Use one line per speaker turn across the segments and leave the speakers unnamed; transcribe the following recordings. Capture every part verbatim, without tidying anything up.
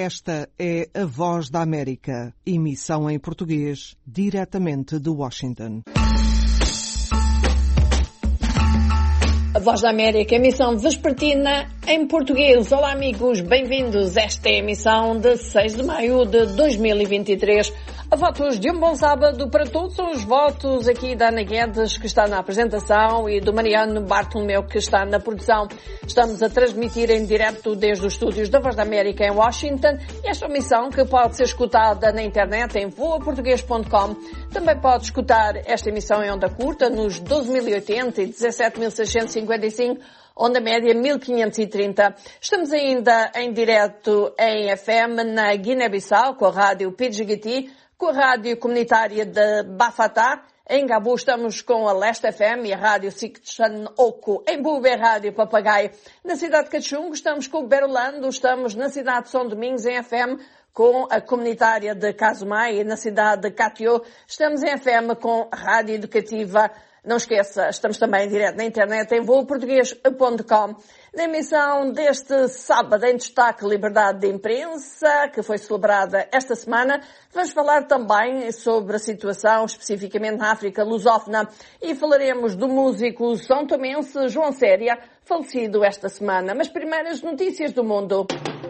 Esta é a Voz da América, emissão em português, diretamente de Washington.
A Voz da América, emissão vespertina em português. Olá amigos, bem-vindos. Esta é a emissão de seis de maio de dois mil e vinte e três. A votos de um bom sábado para todos os votos aqui da Ana Guedes, que está na apresentação, e do Mariano Bartolomeu, que está na produção. Estamos a transmitir em direto desde os estúdios da Voz da América em Washington. Esta emissão que pode ser escutada na internet em voa português ponto com. Também pode escutar esta emissão em onda curta nos doze mil e oitenta e dezassete mil seiscentos e cinquenta e cinco, onda média mil quinhentos e trinta. Estamos ainda em direto em F M na Guiné-Bissau com a rádio P G T, com a rádio comunitária de Bafatá. Em Gabu estamos com a Leste F M e a rádio Sichan Oco. Em Bube, rádio Papagaio. Na cidade de Cachungo estamos com o Berolando. Estamos na cidade de São Domingos em F M com a comunitária de Casumai, e na cidade de Catió estamos em F M com a rádio educativa. Não esqueça, estamos também em direto na internet em voa português ponto com. Na emissão deste sábado em destaque, liberdade de imprensa, que foi celebrada esta semana, vamos falar também sobre a situação especificamente na África lusófona e falaremos do músico são tomense João Séria, falecido esta semana. Mas primeiro as notícias do mundo.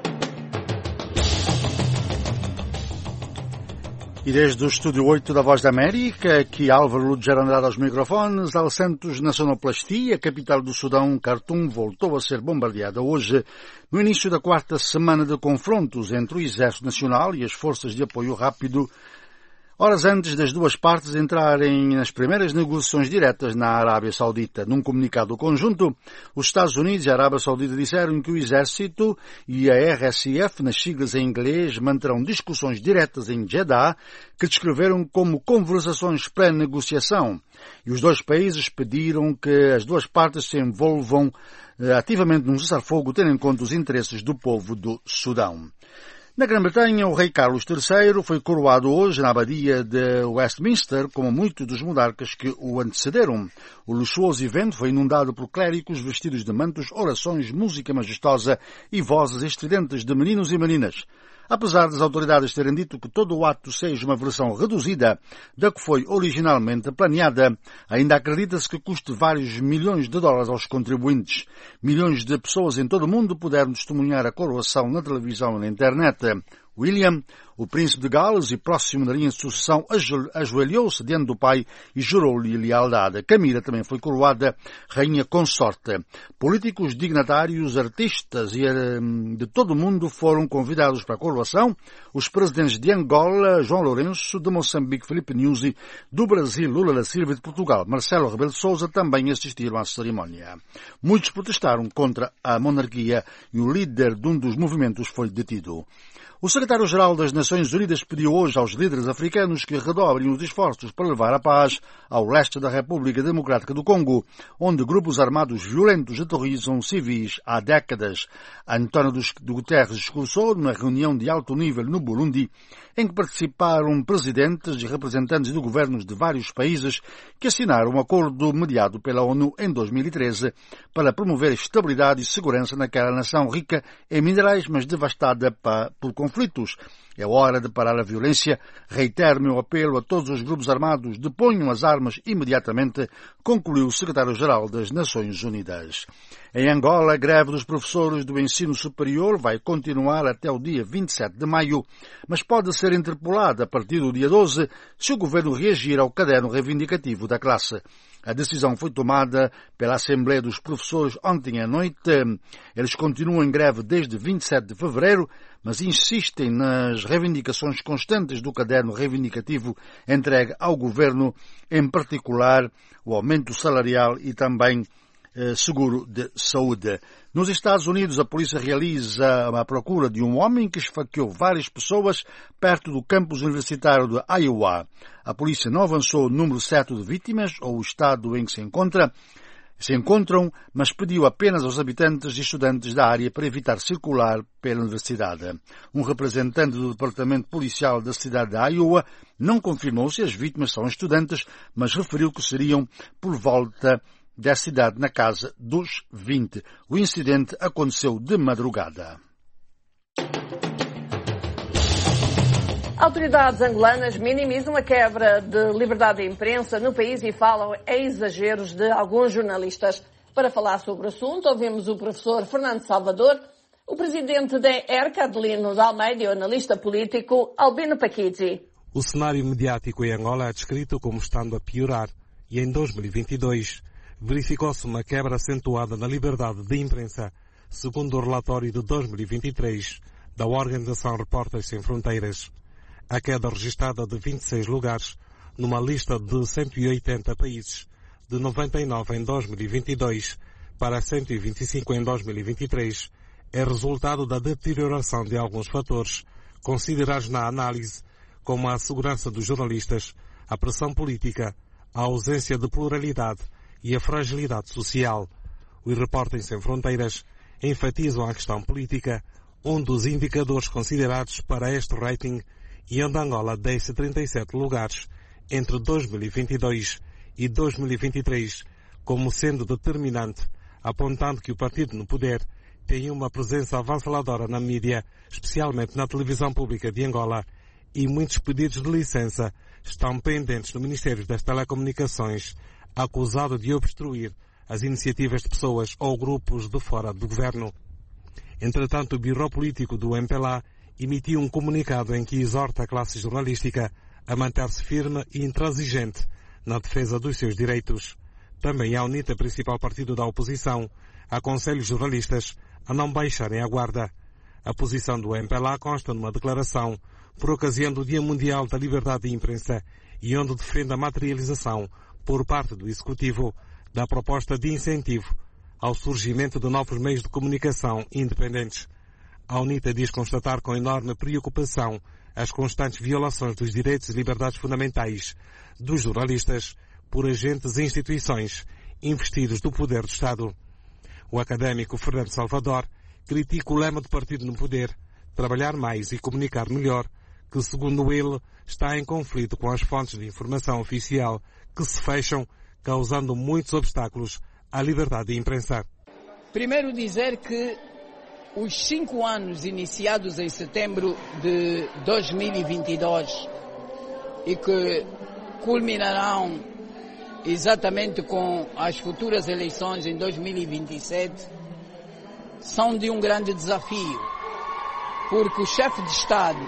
E desde o Estúdio oito da Voz da América, aqui Álvaro Luger Andrade aos microfones, Al Santos na sonoplastia, a capital do Sudão, Khartoum, voltou a ser bombardeada hoje, no início da quarta semana de confrontos entre o Exército Nacional e as Forças de Apoio Rápido, horas antes das duas partes entrarem nas primeiras negociações diretas na Arábia Saudita. Num comunicado conjunto, os Estados Unidos e a Arábia Saudita disseram que o Exército e a R S F, nas siglas em inglês, manterão discussões diretas em Jeddah, que descreveram como conversações pré-negociação. E os dois países pediram que as duas partes se envolvam eh, ativamente num cessar-fogo, tendo em conta os interesses do povo do Sudão. Na Grã-Bretanha, o rei Carlos terceiro foi coroado hoje na abadia de Westminster, como muitos dos monarcas que o antecederam. O luxuoso evento foi inundado por clérigos vestidos de mantos, orações, música majestosa e vozes estridentes de meninos e meninas. Apesar das autoridades terem dito que todo o ato seja uma versão reduzida da que foi originalmente planeada, ainda acredita-se que custe vários milhões de dólares aos contribuintes. Milhões de pessoas em todo o mundo puderam testemunhar a coroação na televisão e na internet. William, o príncipe de Gales e próximo na linha de sucessão, ajoelhou-se diante do pai e jurou-lhe lealdade. Camila também foi coroada rainha consorte. Políticos, dignatários, artistas e de todo o mundo foram convidados para a coroação. Os presidentes de Angola, João Lourenço, de Moçambique, Filipe Nyusi, do Brasil, Lula da Silva e de Portugal, Marcelo Rebelo de Sousa, também assistiram à cerimónia. Muitos protestaram contra a monarquia e o líder de um dos movimentos foi detido. O secretário-geral das Nações Unidas pediu hoje aos líderes africanos que redobrem os esforços para levar a paz ao leste da República Democrática do Congo, onde grupos armados violentos aterrorizam civis há décadas. António Guterres discursou numa reunião de alto nível no Burundi, em que participaram presidentes e representantes de governos de vários países que assinaram um acordo mediado pela ONU em dois mil e treze para promover estabilidade e segurança naquela nação rica em minerais, mas devastada por conflitos. É hora de parar a violência. Reitero meu apelo a todos os grupos armados, deponham as armas imediatamente, concluiu o secretário-geral das Nações Unidas. Em Angola, a greve dos professores do ensino superior vai continuar até o dia vinte e sete de maio, mas pode ser interpolada a partir do dia doze se o governo reagir ao caderno reivindicativo da classe. A decisão foi tomada pela Assembleia dos Professores ontem à noite. Eles continuam em greve desde vinte e sete de fevereiro, mas insistem nas reivindicações constantes do caderno reivindicativo entregue ao governo, em particular o aumento salarial e também eh, seguro de saúde. Nos Estados Unidos, a polícia realiza a procura de um homem que esfaqueou várias pessoas perto do campus universitário de Iowa. A polícia não avançou o número certo de vítimas ou o estado em que se encontra, se encontram, mas pediu apenas aos habitantes e estudantes da área para evitar circular pela universidade. Um representante do departamento policial da cidade de Iowa não confirmou se as vítimas são estudantes, mas referiu que seriam por volta da cidade na casa dos vinte. O incidente aconteceu de madrugada.
Autoridades angolanas minimizam a quebra de liberdade de imprensa no país e falam em exageros de alguns jornalistas. Para falar sobre o assunto, ouvimos o professor Fernando Salvador, o presidente da E R C, Adelino de Almeida, e o analista político Albino Paquizzi.
O cenário mediático em Angola é descrito como estando a piorar e em dois mil e vinte e dois verificou-se uma quebra acentuada na liberdade de imprensa, segundo o relatório de dois mil e vinte e três da Organização Repórteres Sem Fronteiras. A queda registrada de vinte e seis lugares numa lista de cento e oitenta países, de noventa e nove em dois mil e vinte e dois para cento e vinte e cinco em dois mil e vinte e três, é resultado da deterioração de alguns fatores considerados na análise, como a segurança dos jornalistas, a pressão política, a ausência de pluralidade e a fragilidade social. Os Repórteres Sem Fronteiras enfatizam a questão política, um dos indicadores considerados para este rating, e onde Angola desce trinta e sete lugares entre dois mil e vinte e dois e dois mil e vinte e três, como sendo determinante, apontando que o partido no poder tem uma presença avassaladora na mídia, especialmente na televisão pública de Angola, e muitos pedidos de licença estão pendentes no Ministério das Telecomunicações, acusado de obstruir as iniciativas de pessoas ou grupos de fora do governo. Entretanto, o Bureau Político do M P L A emitiu um comunicado em que exorta a classe jornalística a manter-se firme e intransigente na defesa dos seus direitos. Também a UNITA, principal partido da oposição, aconselha os jornalistas a não baixarem a guarda. A posição do M P L A consta numa declaração por ocasião do Dia Mundial da Liberdade de Imprensa e onde defende a materialização, por parte do Executivo, da proposta de incentivo ao surgimento de novos meios de comunicação independentes. A UNITA diz constatar com enorme preocupação as constantes violações dos direitos e liberdades fundamentais dos jornalistas por agentes e instituições investidos do poder do Estado. O académico Fernando Salvador critica o lema do partido no poder, trabalhar mais e comunicar melhor, que, segundo ele, está em conflito com as fontes de informação oficial que se fecham, causando muitos obstáculos à liberdade de imprensa.
Primeiro dizer que os cinco anos iniciados em setembro de dois mil e vinte e dois e que culminarão exatamente com as futuras eleições em dois mil e vinte e sete são de um grande desafio, porque o chefe de Estado,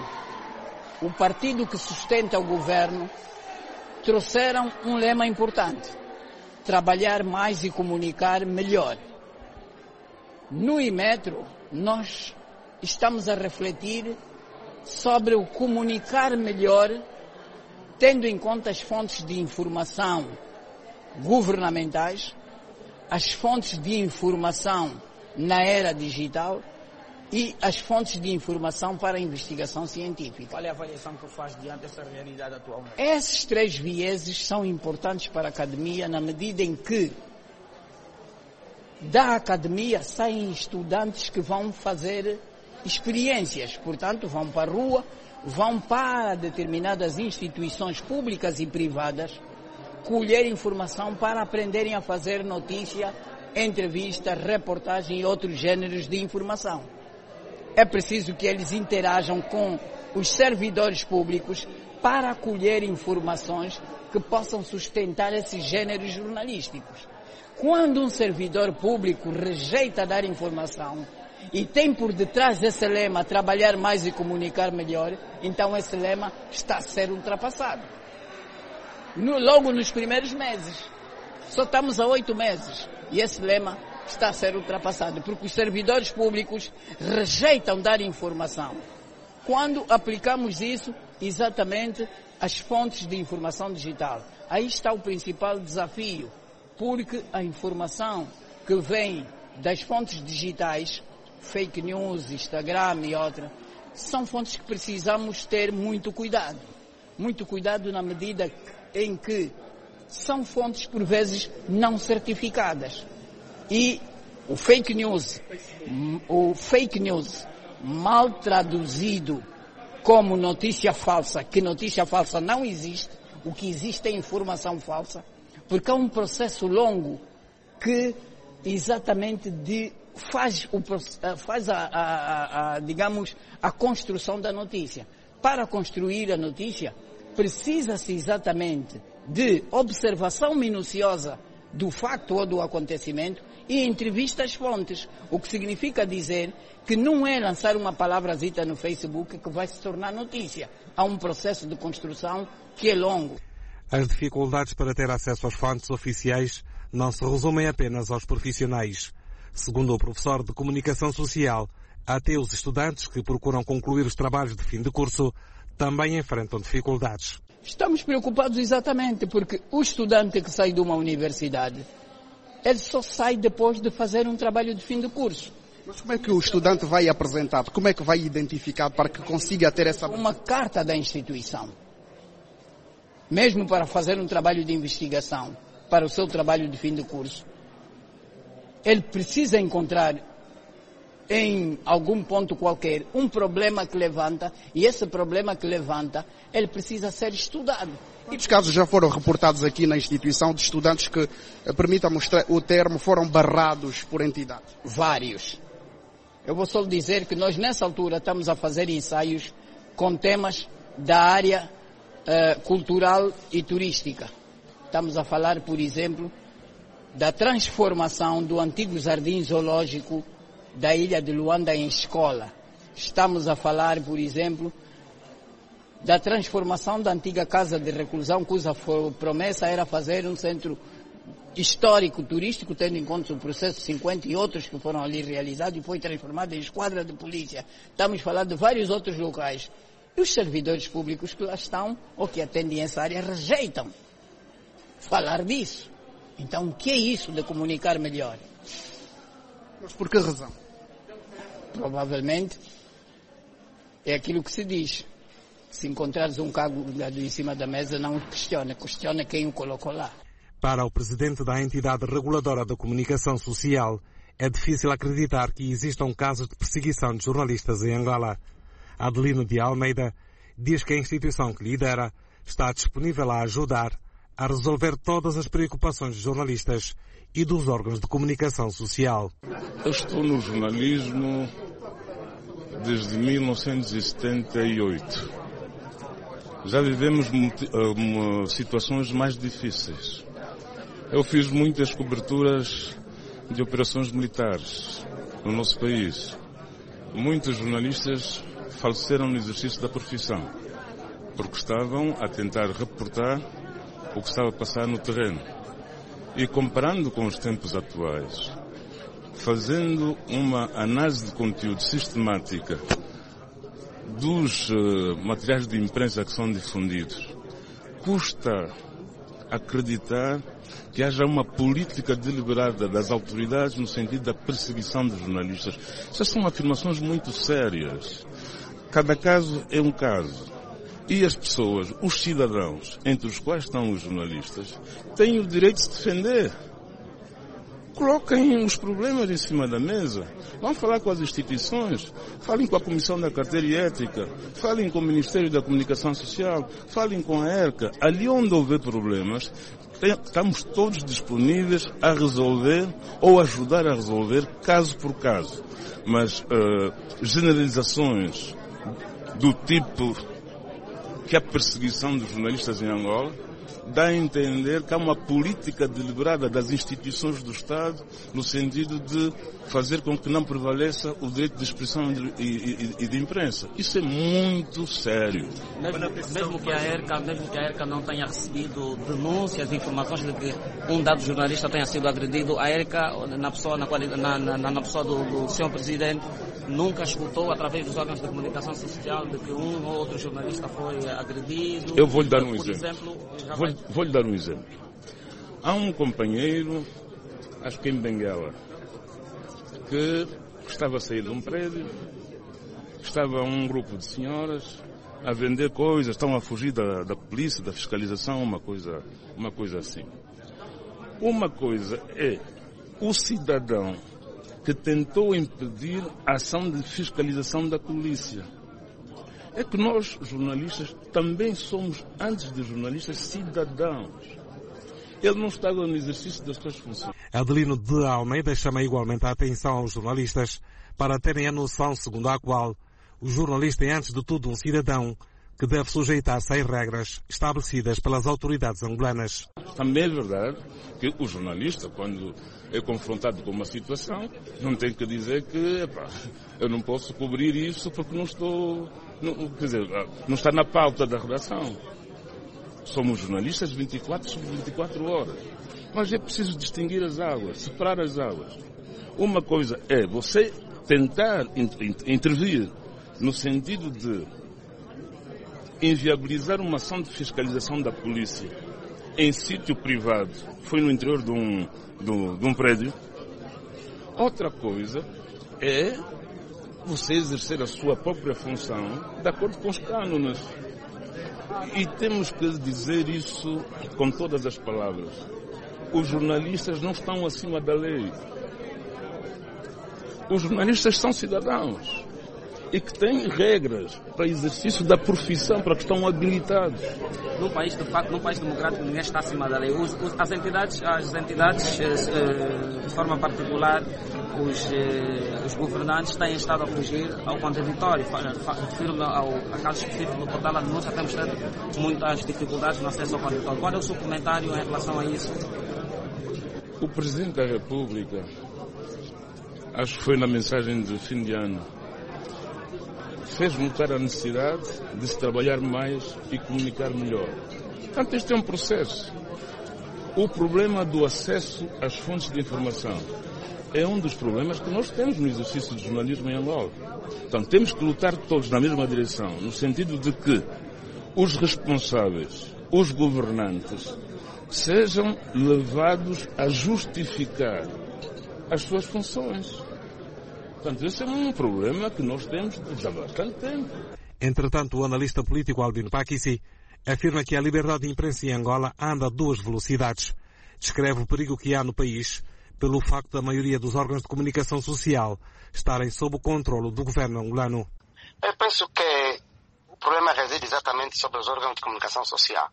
o partido que sustenta o governo, trouxeram um lema importante: trabalhar mais e comunicar melhor. No Imetro, nós estamos a refletir sobre o comunicar melhor, tendo em conta as fontes de informação governamentais, as fontes de informação na era digital e as fontes de informação para a investigação científica.
Qual é a avaliação que faz diante dessa realidade atualmente?
Esses três vieses são importantes para a academia na medida em que da academia saem estudantes que vão fazer experiências, portanto vão para a rua, vão para determinadas instituições públicas e privadas colher informação para aprenderem a fazer notícia, entrevista, reportagem e outros gêneros de informação. É preciso que eles interajam com os servidores públicos para acolher informações que possam sustentar esses gêneros jornalísticos. Quando um servidor público rejeita dar informação e tem por detrás desse lema trabalhar mais e comunicar melhor, então esse lema está a ser ultrapassado. No, logo nos primeiros meses, só estamos há oito meses e esse lema está a ser ultrapassado, porque os servidores públicos rejeitam dar informação. Quando aplicamos isso exatamente às fontes de informação digital, aí está o principal desafio, porque a informação que vem das fontes digitais, fake news, Instagram e outras, são fontes que precisamos ter muito cuidado. Muito cuidado na medida em que são fontes, por vezes, não certificadas. E o fake news, o fake news mal traduzido como notícia falsa, que notícia falsa não existe, o que existe é informação falsa, porque é um processo longo que exatamente de, faz, o, faz a, a, a, a, digamos, a construção da notícia. para construir a notícia, precisa-se exatamente de observação minuciosa do facto ou do acontecimento e entrevista às fontes, o que significa dizer que não é lançar uma palavrazita no Facebook que vai se tornar notícia. Há um processo de construção que é longo.
As dificuldades para ter acesso às fontes oficiais não se resumem apenas aos profissionais. Segundo o professor de Comunicação Social, até os estudantes que procuram concluir os trabalhos de fim de curso também enfrentam dificuldades.
Estamos preocupados exatamente porque o estudante que sai de uma universidade, ele só sai depois de fazer um trabalho de fim de curso.
Mas como é que o estudante vai apresentar? Como é que vai identificar para que consiga ter essa...
Uma carta da instituição. Mesmo para fazer um trabalho de investigação, para o seu trabalho de fim de curso, ele precisa encontrar em algum ponto qualquer um problema que levanta, e esse problema que levanta, ele precisa ser estudado.
Quantos casos já foram reportados aqui na instituição de estudantes que, permita-me o termo, foram barrados por entidades?
Vários. Eu vou só dizer que nós nessa altura estamos a fazer ensaios com temas da área uh, cultural e turística. Estamos a falar, por exemplo, da transformação do antigo jardim zoológico da ilha de Luanda em escola. Estamos a falar, por exemplo, da transformação da antiga casa de reclusão, cuja promessa era fazer um centro histórico turístico, tendo em conta o processo cinquenta e outros que foram ali realizados e foi transformado em esquadra de polícia. Estamos a falar de vários outros locais. E os servidores públicos que lá estão ou que atendem essa área rejeitam falar disso. Então, o que é isso de comunicar melhor?
Mas por que razão?
Provavelmente é aquilo que se diz. Se encontrares um cargo em cima da mesa, não questiona, questiona quem o colocou lá.
Para o presidente da entidade reguladora da comunicação social, é difícil acreditar que existam casos de perseguição de jornalistas em Angola. Adelino de Almeida diz que a instituição que lidera está disponível a ajudar a resolver todas as preocupações dos jornalistas e dos órgãos de comunicação social.
Eu estou no jornalismo desde mil novecentos e setenta e oito. Já vivemos uh, situações mais difíceis. Eu fiz muitas coberturas de operações militares no nosso país. Muitos jornalistas faleceram no exercício da profissão, porque estavam a tentar reportar o que estava a passar no terreno. E comparando com os tempos atuais, fazendo uma análise de conteúdo sistemática dos uh, materiais de imprensa que são difundidos, custa acreditar que haja uma política deliberada das autoridades no sentido da perseguição dos jornalistas. Essas são afirmações muito sérias. Cada caso é um caso. E as pessoas, os cidadãos, entre os quais estão os jornalistas, têm o direito de se defender. Coloquem os problemas em cima da mesa. Vão falar com as instituições. Falem com a Comissão da Carteira e Ética. Falem com o Ministério da Comunicação Social. Falem com a ERCA. Ali onde houver problemas, estamos todos disponíveis a resolver ou ajudar a resolver caso por caso. Mas uh, generalizações do tipo que a perseguição dos jornalistas em Angola dá a entender que há uma política deliberada das instituições do Estado no sentido de fazer com que não prevaleça o direito de expressão e, e, e de imprensa. Isso é muito sério.
Mesmo, mesmo, que a ERCA, mesmo que a ERCA não tenha recebido denúncias, informações de que um dado jornalista tenha sido agredido, a ERCA, na pessoa, na, na, na, na pessoa do, do senhor Presidente, nunca escutou através dos órgãos de comunicação social de que um ou outro jornalista foi agredido.
Eu vou lhe dar um
por
exemplo.
exemplo
vou, vou lhe dar um exemplo. Há um companheiro, acho que em Benguela, que estava a sair de um prédio, estava um grupo de senhoras a vender coisas, estão a fugir da, da polícia, da fiscalização, uma coisa, uma coisa assim. Uma coisa é o cidadão que tentou impedir a ação de fiscalização da polícia. É que nós, jornalistas, também somos, antes de jornalistas, cidadãos. Ele não estava no exercício das suas funções.
Adelino de Almeida chama igualmente a atenção aos jornalistas para terem a noção segundo a qual o jornalista é, antes de tudo, um cidadão que deve sujeitar-se às regras estabelecidas pelas autoridades angolanas.
Também é verdade que o jornalista, quando é confrontado com uma situação, não tem que dizer que epá, eu não posso cobrir isso porque não estou, não, quer dizer, não está na pauta da redação. Somos jornalistas vinte e quatro sobre vinte e quatro horas. Mas é preciso distinguir as águas, separar as águas. Uma coisa é você tentar intervir no sentido de inviabilizar uma ação de fiscalização da polícia em sítio privado, foi no interior de um, de um, de um prédio. Outra coisa é você exercer a sua própria função de acordo com os cânones. E temos que dizer isso com todas as palavras. Os jornalistas não estão acima da lei. Os jornalistas são cidadãos e que têm regras para exercício da profissão, para que estão habilitados.
No país, de facto, num país democrático, ninguém está acima da lei. Os, os, as entidades, as entidades eh, de forma particular, os, eh, os governantes têm estado a fugir ao contraditório. Refiro-me ao a caso específico do portal da denúncia, temos tido muitas dificuldades no acesso ao contraditório. Qual é o seu comentário em relação a isso?
O Presidente da República, acho que foi na mensagem de fim de ano, fez notar a necessidade de se trabalhar mais e comunicar melhor. Portanto, este é um processo. O problema do acesso às fontes de informação é um dos problemas que nós temos no exercício do jornalismo em Angola. Portanto, temos que lutar todos na mesma direção, no sentido de que os responsáveis, os governantes, sejam levados a justificar as suas funções. Portanto, esse é um problema que nós temos já há bastante tempo.
Entretanto, o analista político Albino Pakissi afirma que a liberdade de imprensa em Angola anda a duas velocidades. Descreve o perigo que há no país pelo facto da maioria dos órgãos de comunicação social estarem sob o controle do governo angolano.
Eu penso que o problema reside exatamente sobre os órgãos de comunicação social.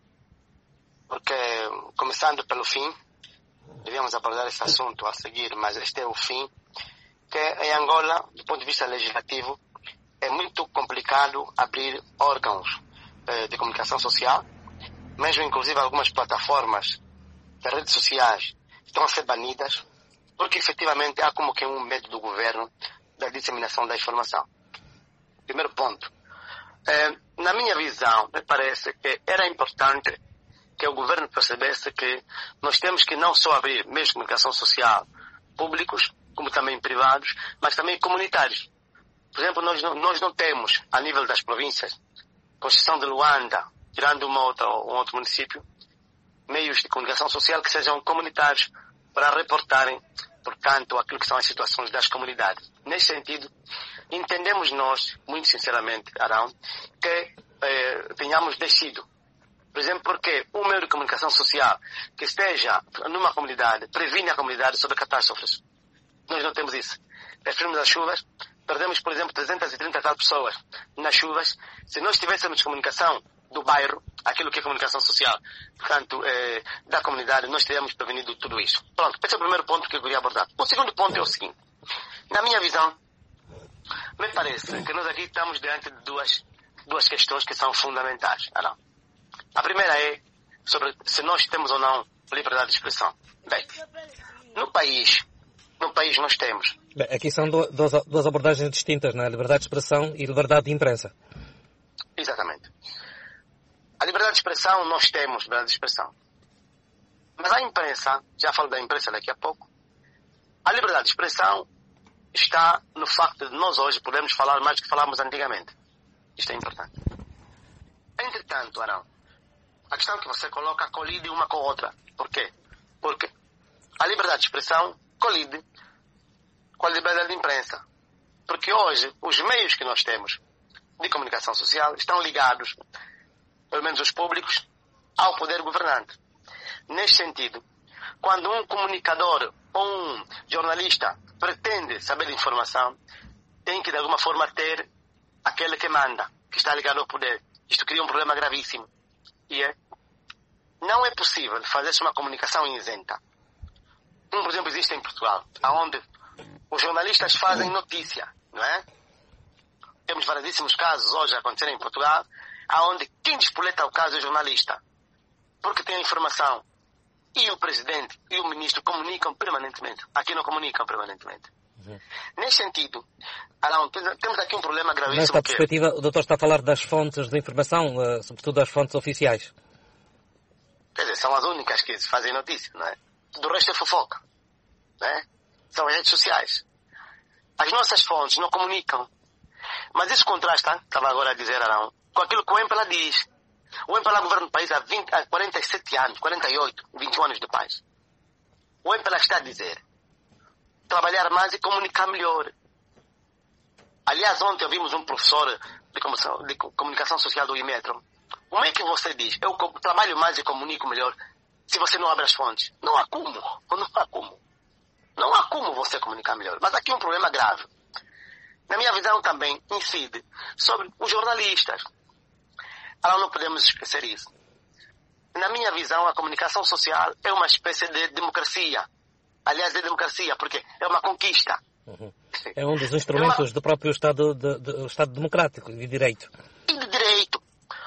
Porque, começando pelo fim, devíamos abordar esse assunto a seguir, mas este é o fim, que em Angola, do ponto de vista legislativo, é muito complicado abrir órgãos eh, de comunicação social, mesmo inclusive algumas plataformas das redes sociais estão a ser banidas, porque efetivamente há como que um medo do governo da disseminação da informação. Primeiro ponto. Eh, na minha visão, me parece que era importante que o governo percebesse que nós temos que não só abrir meios de comunicação social públicos, como também privados, mas também comunitários. Por exemplo, nós não, nós não temos, a nível das províncias, Conceição de Luanda, tirando uma outra, um outro município, meios de comunicação social que sejam comunitários para reportarem, portanto, aquilo que são as situações das comunidades. Nesse sentido, entendemos nós, muito sinceramente, Arão, que eh, tenhamos descido. Por exemplo, porque um meio de comunicação social que esteja numa comunidade, previne a comunidade sobre catástrofes. Nós não temos isso. Referimos às chuvas, perdemos, por exemplo, trezentas e trinta tal pessoas nas chuvas. Se nós tivéssemos comunicação do bairro, aquilo que é comunicação social, portanto, eh, da comunidade, nós teríamos prevenido tudo isso. Pronto, esse é o primeiro ponto que eu queria abordar. O segundo ponto é o seguinte. Na minha visão, me parece que nós aqui estamos diante de duas, duas questões que são fundamentais. Ah, não. A primeira é sobre se nós temos ou não liberdade de expressão. Bem, no país, no país nós temos.
Bem, aqui são duas, duas abordagens distintas, não é? Liberdade de expressão e liberdade de imprensa.
Exatamente. A liberdade de expressão, nós temos liberdade de expressão. Mas a imprensa, já falo da imprensa daqui a pouco, a liberdade de expressão está no facto de nós hoje podemos falar mais do que falávamos antigamente. Isto é importante. Entretanto, Arão, a questão que você coloca colide uma com a outra. Por quê? Porque a liberdade de expressão colide com a liberdade de imprensa. Porque hoje, os meios que nós temos de comunicação social estão ligados, pelo menos os públicos, ao poder governante. Neste sentido, quando um comunicador ou um jornalista pretende saber de informação, tem que de alguma forma ter aquele que manda, que está ligado ao poder. Isto cria um problema gravíssimo. E é, não é possível fazer-se uma comunicação isenta. Um, por exemplo, existe em Portugal, onde os jornalistas fazem notícia, não é? Temos variedíssimos casos hoje a acontecer em Portugal, aonde quem despoleta o caso é o jornalista, porque tem a informação. E o presidente e o ministro comunicam permanentemente. Aqui não comunicam permanentemente. Uhum. Nesse sentido, Arão, temos aqui um problema gravíssimo.
Nesta perspectiva, que... o doutor está a falar das fontes de informação, uh, sobretudo das fontes oficiais.
Quer dizer, são as únicas que fazem notícia, não é? Do resto é fofoca, não é? São as redes sociais. As nossas fontes não comunicam. Mas isso contrasta, estava agora a dizer, Arão, com aquilo que o Empela diz. O Empela governa o país há, vinte, há quarenta e sete anos, quarenta e oito, vinte e um anos de paz. O Empela está a dizer trabalhar mais e comunicar melhor. Aliás, ontem ouvimos um professor de comunicação, de comunicação social do Imetro. Como é que você diz, eu trabalho mais e comunico melhor se você não abre as fontes? Não há como, não há como. Não há como você comunicar melhor. Mas aqui é um problema grave. Na minha visão também incide sobre os jornalistas. Agora não podemos esquecer isso. Na minha visão, a comunicação social é uma espécie de democracia. Aliás, é democracia, porque é uma conquista.
Uhum. É um dos instrumentos é uma... do próprio Estado, de, de, Estado democrático e de direito.
E de direito.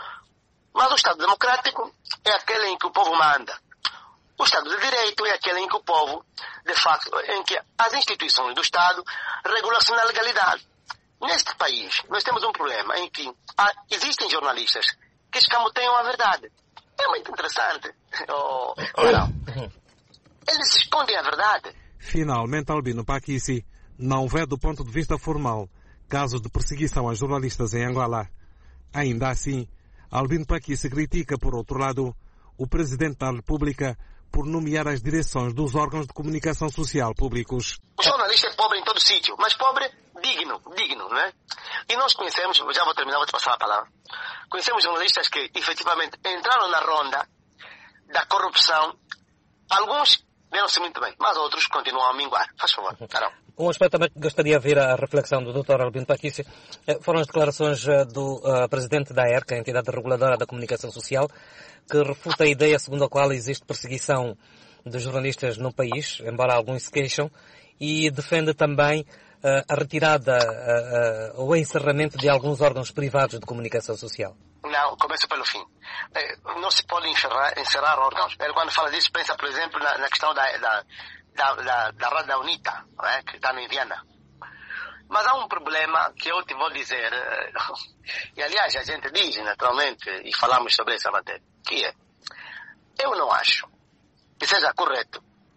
Mas o Estado democrático é aquele em que o povo manda. O Estado de direito é aquele em que o povo, de facto, em que as instituições do Estado regulam-se na legalidade. Neste país, nós temos um problema em que há, existem jornalistas que escamoteiam a verdade. É muito interessante. Oh, oh, não. Eles escondem a verdade.
Finalmente, Albino Pakissi não vê do ponto de vista formal casos de perseguição a jornalistas em Angola. Ainda assim, Albino Pakissi critica, por outro lado, o Presidente da República por nomear as direções dos órgãos de comunicação social públicos.
O jornalista é pobre em todo sítio, mas pobre digno, digno, não é? E nós conhecemos, já vou terminar, vou te passar a palavra, conhecemos jornalistas que efetivamente entraram na ronda da corrupção. Alguns deram-se muito bem, mas outros continuam a minguar. Faz favor, Carol.
Um aspecto também que gostaria de ver a reflexão do doutor Albino Pakissi foram as declarações do uh, presidente da ERCA, a entidade reguladora da comunicação social, que refuta a ideia segundo a qual existe perseguição de jornalistas no país, embora alguns se queixam, e defende também uh, a retirada uh, uh, ou encerramento de alguns órgãos privados de comunicação social.
Não, começo pelo fim. Não se pode encerrar, encerrar órgãos. Quando fala disso, pensa, por exemplo, na, na questão da, da, da, da, da Rádio da UNITA, não é? Que está em Viana. Mas há um problema que eu te vou dizer, e aliás a gente diz naturalmente, e falamos sobre essa matéria, que é, eu não acho que seja correto,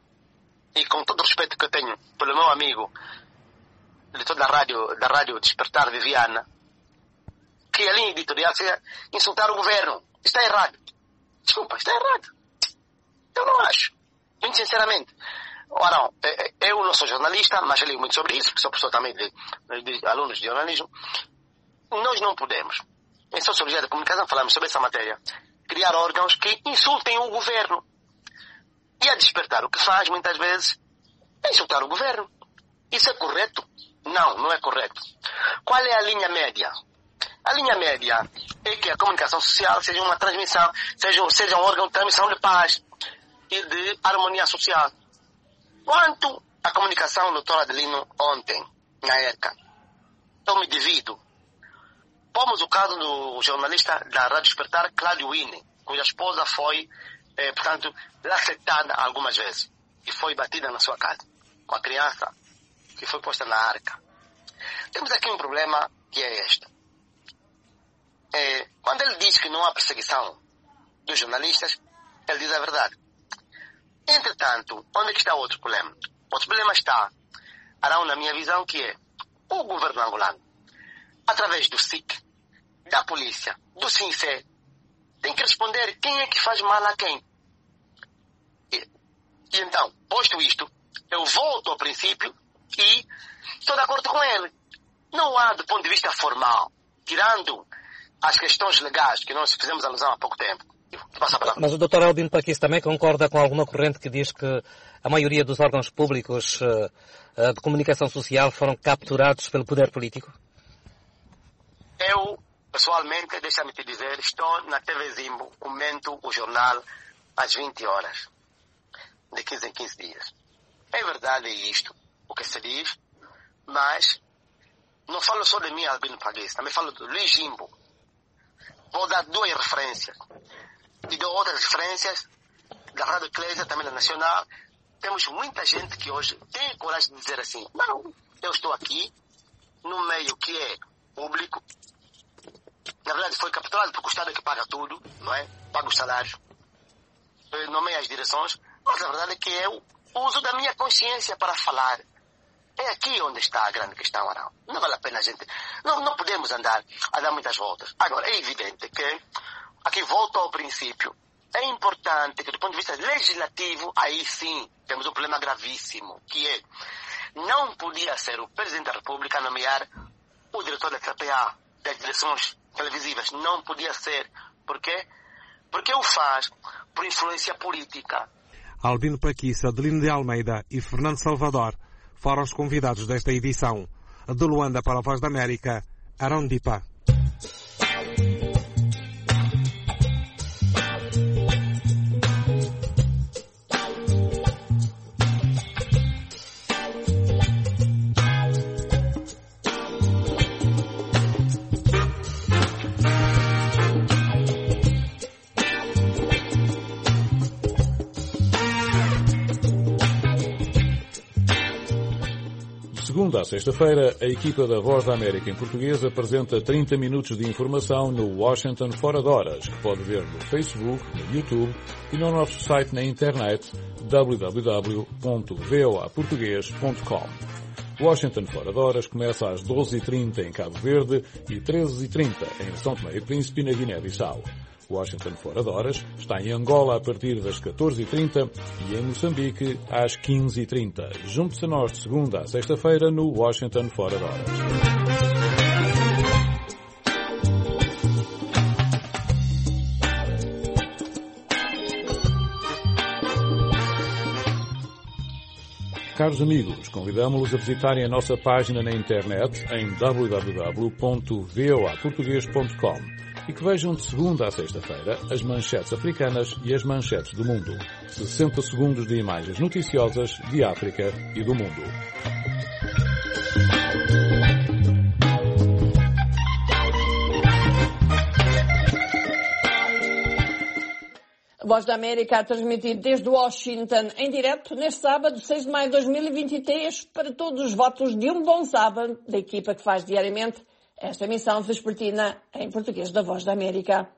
e com todo o respeito que eu tenho pelo meu amigo, diretor da rádio, da rádio Despertar de Viana, que a linha editorial seja insultar o governo. Está errado. Desculpa, está errado. Eu não acho. Muito sinceramente. Ora, eu não sou jornalista, mas eu li muito sobre isso, sou professor também de, de alunos de jornalismo. Nós não podemos, em Sociologia da Comunicação, falamos sobre essa matéria, criar órgãos que insultem o governo. E a Despertar o que faz, muitas vezes, é insultar o governo. Isso é correto? Não, não é correto. Qual é a linha média? A linha média é que a comunicação social seja uma transmissão, seja, seja um órgão de transmissão de paz e de harmonia social. Quanto à comunicação, doutor Adelino, ontem, na ERCA, eu me divido. Pomos o caso do jornalista da Rádio Despertar, Cláudio Wine, cuja esposa foi, eh, portanto, lacetada algumas vezes e foi batida na sua casa, com a criança que foi posta na arca. Temos aqui um problema que é este. É, quando ele diz que não há perseguição dos jornalistas, ele diz a verdade. Entretanto, onde é que está o outro problema? O outro problema está, Arão, na minha visão, que é o governo angolano, através do S I C, da polícia, do SINCE, tem que responder quem é que faz mal a quem. E, e então, posto isto, eu volto ao princípio e estou de acordo com ele. Não há, do ponto de vista formal, tirando as questões legais que nós fizemos alusão há pouco tempo.
Mas o doutor Albino Pakissi também concorda com alguma corrente que diz que a maioria dos órgãos públicos uh, de comunicação social foram capturados pelo poder político?
Eu, pessoalmente, deixa-me te dizer, estou na T V Zimbo, comento o jornal às vinte horas, de quinze em quinze dias. É verdade isto, o que se diz, mas não falo só de mim, Albino Pakissi, também falo do Luiz Jimbo. vou dar duas referências. E dou outras referências da Rádio Eclésia, também da Nacional. Temos muita gente que hoje tem coragem de dizer assim, não, eu estou aqui, num meio que é público. Na verdade foi capturado porque o Estado é que paga tudo, não é? Paga os salários, nomeia as direções, mas a verdade é que eu uso da minha consciência para falar. É aqui onde está a grande questão, Arão. Não vale a pena a gente... Não, não podemos andar a dar muitas voltas. Agora, é evidente que, aqui volto ao princípio, é importante que do ponto de vista legislativo, aí sim, temos um problema gravíssimo, que é, não podia ser o Presidente da República a nomear o diretor da T P A, das direções televisivas. Não podia ser. Por quê? Porque o faz por influência política.
Albino Paquissa, Adelino de Almeida e Fernando Salvador foram os convidados desta edição. De Luanda para a Voz da América, Arão Dipa.
Segunda a sexta-feira, a equipa da Voz da América em português apresenta trinta minutos de informação no Washington Fora de Horas, que pode ver no Facebook, no YouTube e no nosso site na internet w w w ponto v o a português ponto com. Washington Fora de Horas começa às doze e trinta em Cabo Verde e treze e trinta em São Tomé e Príncipe na Guiné-Bissau. Washington Fora de Horas está em Angola a partir das catorze e trinta e em Moçambique às quinze e trinta. Junte-se a nós de segunda a sexta-feira no Washington Fora de Horas. Caros amigos, convidamos-los a visitarem a nossa página na internet em w w w ponto v o a português ponto com e que vejam de segunda a sexta-feira as manchetes africanas e as manchetes do mundo. sessenta segundos de imagens noticiosas de África e do mundo.
A Voz da América a transmitir desde Washington em direto neste sábado, seis de maio de dois mil e vinte e três, para todos os votos de um bom sábado da equipa que faz diariamente esta emissão vespertina em português da Voz da América.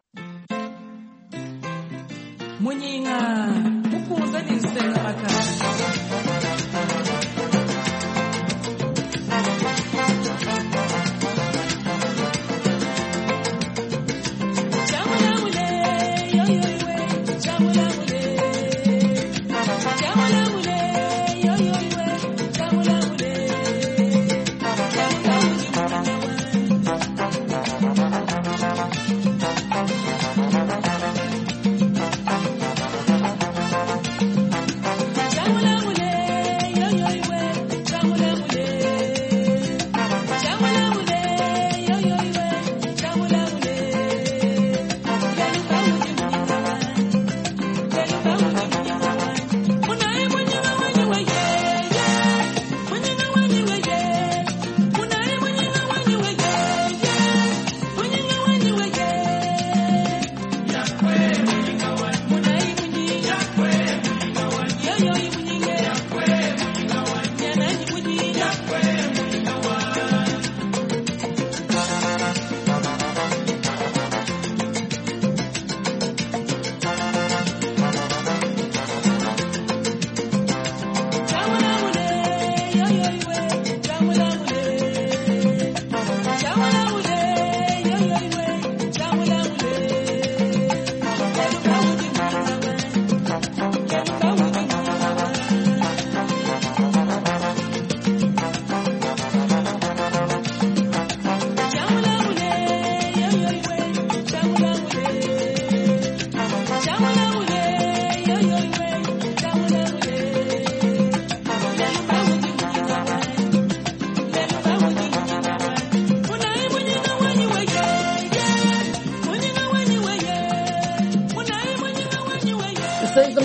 Munhinha, upuza nisenga makara. Jamula mule,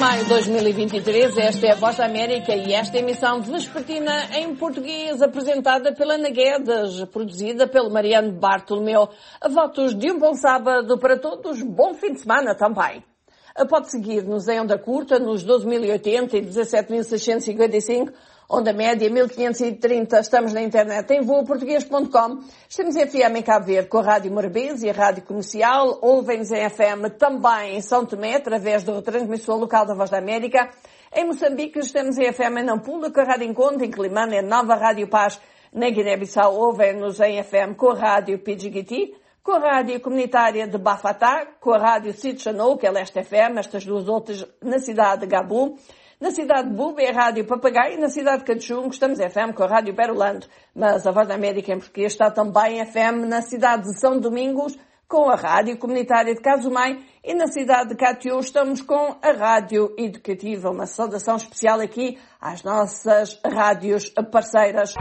maio de dois mil e vinte e três, esta é a Voz da América e esta é a emissão vespertina em português, apresentada pela Ana Guedes, produzida pelo Mariano Bartolomeu. A votos de um bom sábado para todos, bom fim de semana também. Pode seguir-nos em onda curta nos doze mil e oitenta e dezassete mil seiscentos e cinquenta e cinco, onda média mil quinhentos e trinta. Estamos na internet em voo português ponto com. Estamos em F M em Cabo Verde com a Rádio Morabeza e a Rádio Comercial. Ouvem-nos em F M também em São Tomé, através do retransmissor local da Voz da América. Em Moçambique estamos em F M em Nampula com a Rádio Encontro, em Climane, em Nova Rádio Paz. Na Guiné-Bissau ouvem-nos em F M com a Rádio Pidjigiti, com a Rádio Comunitária de Bafatá, com a Rádio Sitchanou, que é Leste F M, estas duas outras na cidade de Gabu. Na cidade de Buba é a Rádio Papagaio e na cidade de Cachungo estamos em F M com a Rádio Berolando. Mas a Voz da América em português está também em F M na cidade de São Domingos com a Rádio Comunitária de Casumai e na cidade de Catiú estamos com a Rádio Educativa. Uma saudação especial aqui às nossas rádios parceiras.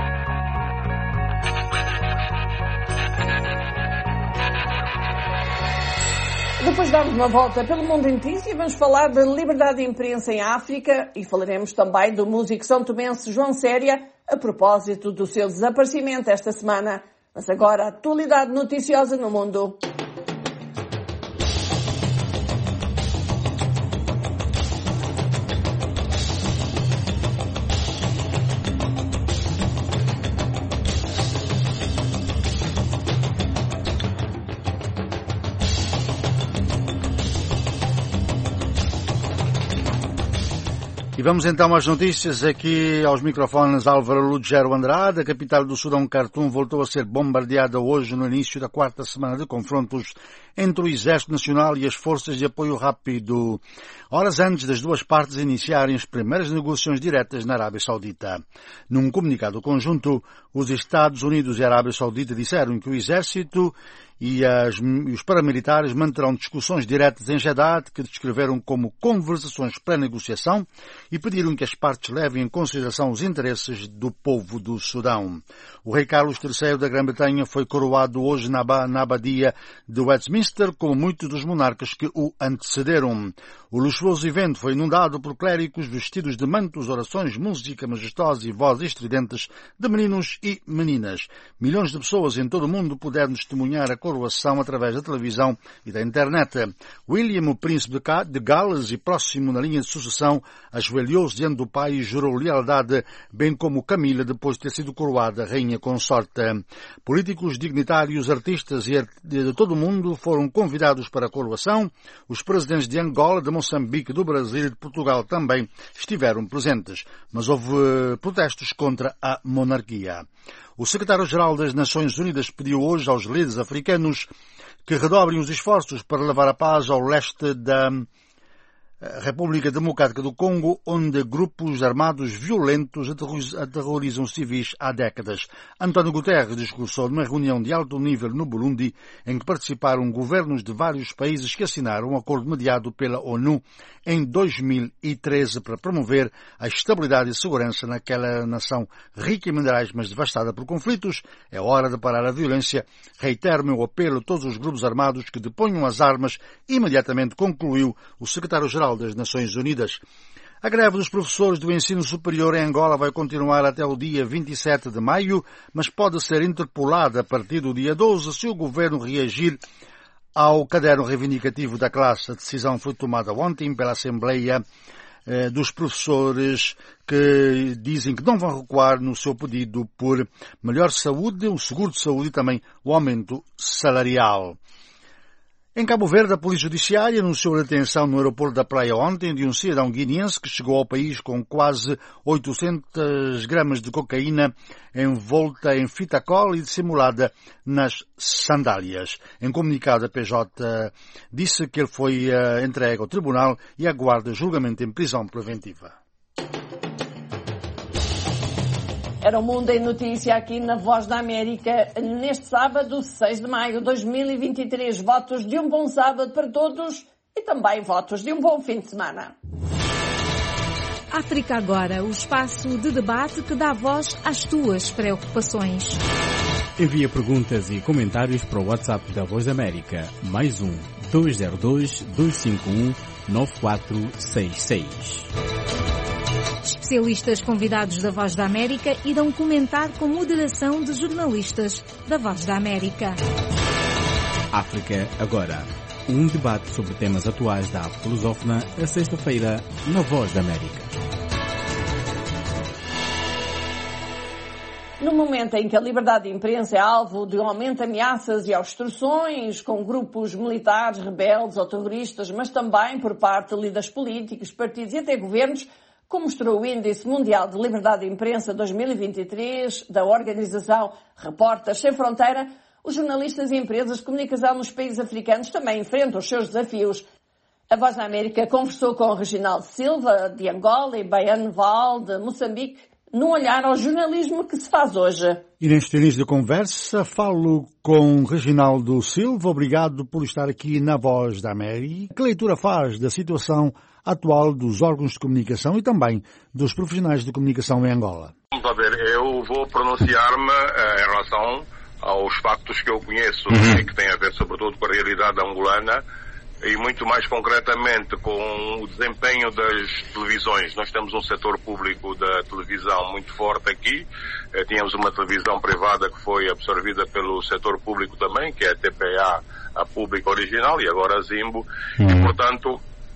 Depois de darmos uma volta pelo mundo em notícia, vamos falar da liberdade de imprensa em África e falaremos também do músico são tomense João Séria a propósito do seu desaparecimento esta semana. Mas agora, a atualidade noticiosa no mundo.
E vamos então às notícias, aqui aos microfones Álvaro Lugero Andrade. A capital do Sudão, Khartoum, voltou a ser bombardeada hoje no início da quarta semana de confrontos entre o Exército Nacional e as forças de apoio rápido, horas antes das duas partes iniciarem as primeiras negociações diretas na Arábia Saudita. Num comunicado conjunto, os Estados Unidos e a Arábia Saudita disseram que o Exército e, as, e os paramilitares manterão discussões diretas em Jeddah, que descreveram como conversações pré-negociação, e pediram que as partes levem em consideração os interesses do povo do Sudão. O rei Carlos terceiro da Grã-Bretanha foi coroado hoje na, na abadia de Westminster, como muitos dos monarcas que o antecederam. O luxuoso evento foi inundado por clérigos vestidos de mantos, orações, música majestosa e vozes estridentes de meninos e meninas. Milhões de pessoas em todo o mundo puderam testemunhar a coroação através da televisão e da internet. William, o príncipe de Gales e próximo na linha de sucessão, ajoelhou-se diante do pai e jurou lealdade, bem como Camila, depois de ter sido coroada rainha consorte. Políticos, dignitários, artistas e de todo o mundo foram convidados para a coroação. Os presidentes de Angola, de Moçambique, do Brasil e de Portugal também estiveram presentes, mas houve protestos contra a monarquia. O secretário-geral das Nações Unidas pediu hoje aos líderes africanos que redobrem os esforços para levar a paz ao leste da República Democrática do Congo, onde grupos armados violentos aterrorizam civis há décadas. António Guterres discursou numa reunião de alto nível no Burundi, em que participaram governos de vários países que assinaram um acordo mediado pela ONU em dois mil e treze para promover a estabilidade e segurança naquela nação rica em minerais, mas devastada por conflitos. É hora de parar a violência. Reitero meu apelo a todos os grupos armados que deponham as armas imediatamente, concluiu o secretário-geral das Nações Unidas. A greve dos professores do ensino superior em Angola vai continuar até o dia vinte e sete de maio, mas pode ser interpolada a partir do dia doze se o governo reagir ao caderno reivindicativo da classe. A decisão foi tomada ontem pela Assembleia eh, dos professores, que dizem que não vão recuar no seu pedido por melhor saúde, um seguro de saúde e também o aumento salarial. Em Cabo Verde, a Polícia Judiciária anunciou a detenção no aeroporto da Praia ontem de um cidadão guineense que chegou ao país com quase oitocentos gramas de cocaína envolta em fita cola e dissimulada nas sandálias. Em comunicado, a P J disse que ele foi uh, entregue ao tribunal e aguarda julgamento em prisão preventiva.
Era o Mundo em Notícia aqui na Voz da América, neste sábado, seis de maio de dois mil e vinte e três. Votos de um bom sábado para todos e também votos de um bom fim de semana.
África Agora, o espaço de debate que dá voz às tuas preocupações.
Envia perguntas e comentários para o WhatsApp da Voz da América, mais um, dois zero dois, dois cinco um, nove quatro seis seis.
Especialistas convidados da Voz da América irão comentar com moderação de jornalistas da Voz da América.
África Agora. Um debate sobre temas atuais da África lusófona, a sexta-feira, na Voz da América.
No momento em que a liberdade de imprensa é alvo de um aumento de ameaças e obstruções com grupos militares, rebeldes ou terroristas, mas também por parte de líderes políticos, partidos e até governos, como mostrou o Índice Mundial de Liberdade de Imprensa dois mil e vinte e três da organização Repórteres Sem Fronteira, os jornalistas e empresas de comunicação nos países africanos também enfrentam os seus desafios. A Voz da América conversou com o Reginaldo Silva, de Angola, e Baiano Val, de Moçambique, num olhar ao jornalismo que se faz hoje.
E neste início de conversa falo com Reginaldo Silva. Obrigado por estar aqui na Voz da América. Que leitura faz da situação atual dos órgãos de comunicação e também dos profissionais de comunicação em Angola?
Vamos a ver, eu vou pronunciar-me uh, em relação aos factos que eu conheço,
uhum.
e que têm a ver sobretudo com a realidade angolana e muito mais concretamente com o desempenho das televisões. Nós temos um setor público da televisão muito forte aqui. Eh, tínhamos uma televisão privada que foi absorvida pelo setor público também, que é a T P A, a pública original, e agora a Zimbo. Uhum. E, portanto,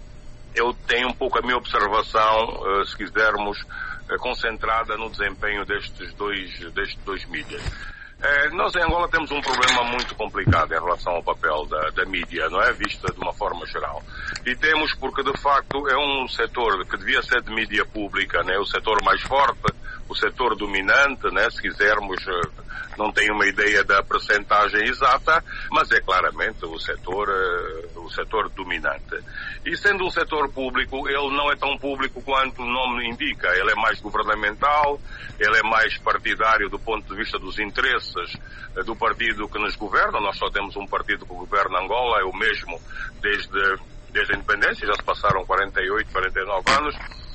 eu tenho um pouco a minha observação, eh, se quisermos, eh, concentrada no desempenho destes dois, destes dois mídias. É, nós em Angola temos um problema muito complicado em relação ao papel da, da mídia, não é? Vista de uma forma geral. E temos porque, de facto, é um setor que devia ser de mídia pública, né? O setor mais forte, o setor dominante, né? Se quisermos, não tenho uma ideia da percentagem exata, mas é claramente o setor, o setor dominante. E sendo um setor público, ele não é tão público quanto o nome indica. Ele é mais governamental, ele é mais partidário do ponto de vista dos interesses do partido que nos governa. Nós só temos um partido que governa Angola, é o mesmo desde, desde a independência, já se passaram quarenta e oito, quarenta e nove anos.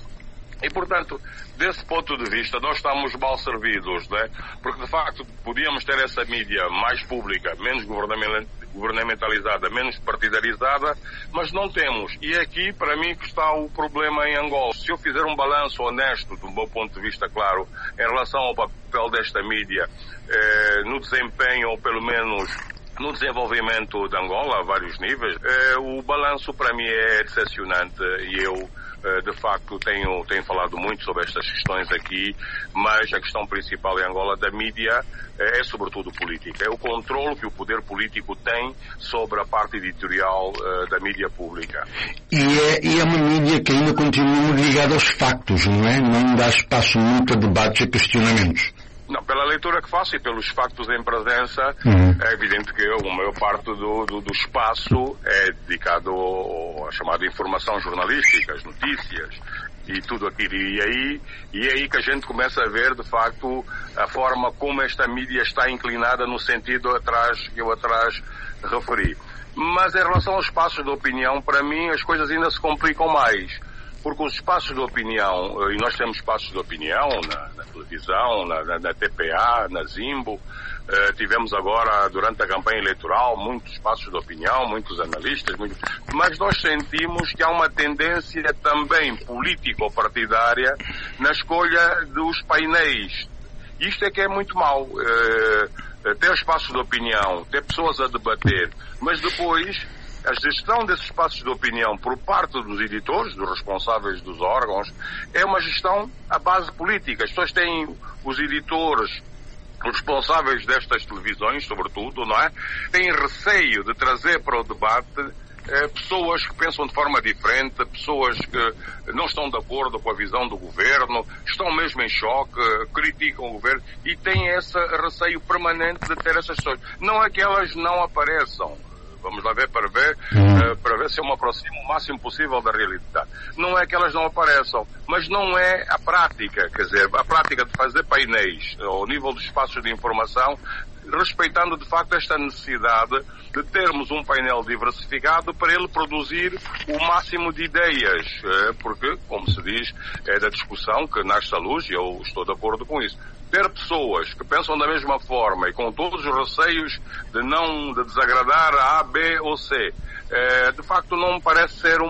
E, portanto, desse ponto de vista, nós estamos mal servidos, né? Porque, de facto, podíamos ter essa mídia mais pública, menos governamentalizada, menos partidarizada, mas não temos. E é aqui, para mim, que está o problema em Angola. Se eu fizer um balanço honesto, do meu ponto de vista, claro, em relação ao papel desta mídia, eh, no desempenho, ou pelo menos no desenvolvimento de Angola, a vários níveis, eh, o balanço, para mim, é decepcionante, e eu de facto tenho, tenho falado muito sobre estas questões aqui, mas a questão principal em Angola da mídia é, é sobretudo política. É o controle que o poder político tem sobre a parte editorial uh, da mídia pública.
E é, e é uma mídia que ainda continua ligada aos factos, não é? Não dá espaço muito a debates e questionamentos.
Não, pela leitura que faço e pelos factos em presença,
uhum.
é evidente que a maior parte do, do, do espaço é dedicado à chamada informação jornalística, as notícias e tudo aquilo. E aí, e é aí que a gente começa a ver, de facto, a forma como esta mídia está inclinada no sentido atrás, que eu atrás referi. Mas em relação aos espaços de opinião, para mim as coisas ainda se complicam mais. Porque os espaços de opinião, e nós temos espaços de opinião na, na televisão, na, na, na T P A, na Zimbo, uh, tivemos agora, durante a campanha eleitoral, muitos espaços de opinião, muitos analistas, muito... mas nós sentimos que há uma tendência também político-partidária na escolha dos painéis. Isto é que é muito mau. Uh, ter espaços de opinião, ter pessoas a debater, mas depois a gestão desses espaços de opinião por parte dos editores, dos responsáveis dos órgãos, é uma gestão à base política. As pessoas têm, os editores, os responsáveis destas televisões, sobretudo, não é? Têm receio de trazer para o debate eh, pessoas que pensam de forma diferente, pessoas que não estão de acordo com a visão do governo, estão mesmo em choque, criticam o governo e têm esse receio permanente de ter essas pessoas. Não é que elas não apareçam. Vamos lá ver para ver, uh, para ver se eu me aproximo o máximo possível da realidade. Não é que elas não apareçam, mas não é a prática, quer dizer, a prática de fazer painéis ao nível dos espaços de informação, respeitando de facto esta necessidade de termos um painel diversificado para ele produzir o máximo de ideias, uh, porque, como se diz, é da discussão que nasce a luz, e eu estou de acordo com isso. Ter pessoas que pensam da mesma forma e com todos os receios de não de desagradar a A, B ou C, eh, de facto não me parece ser um,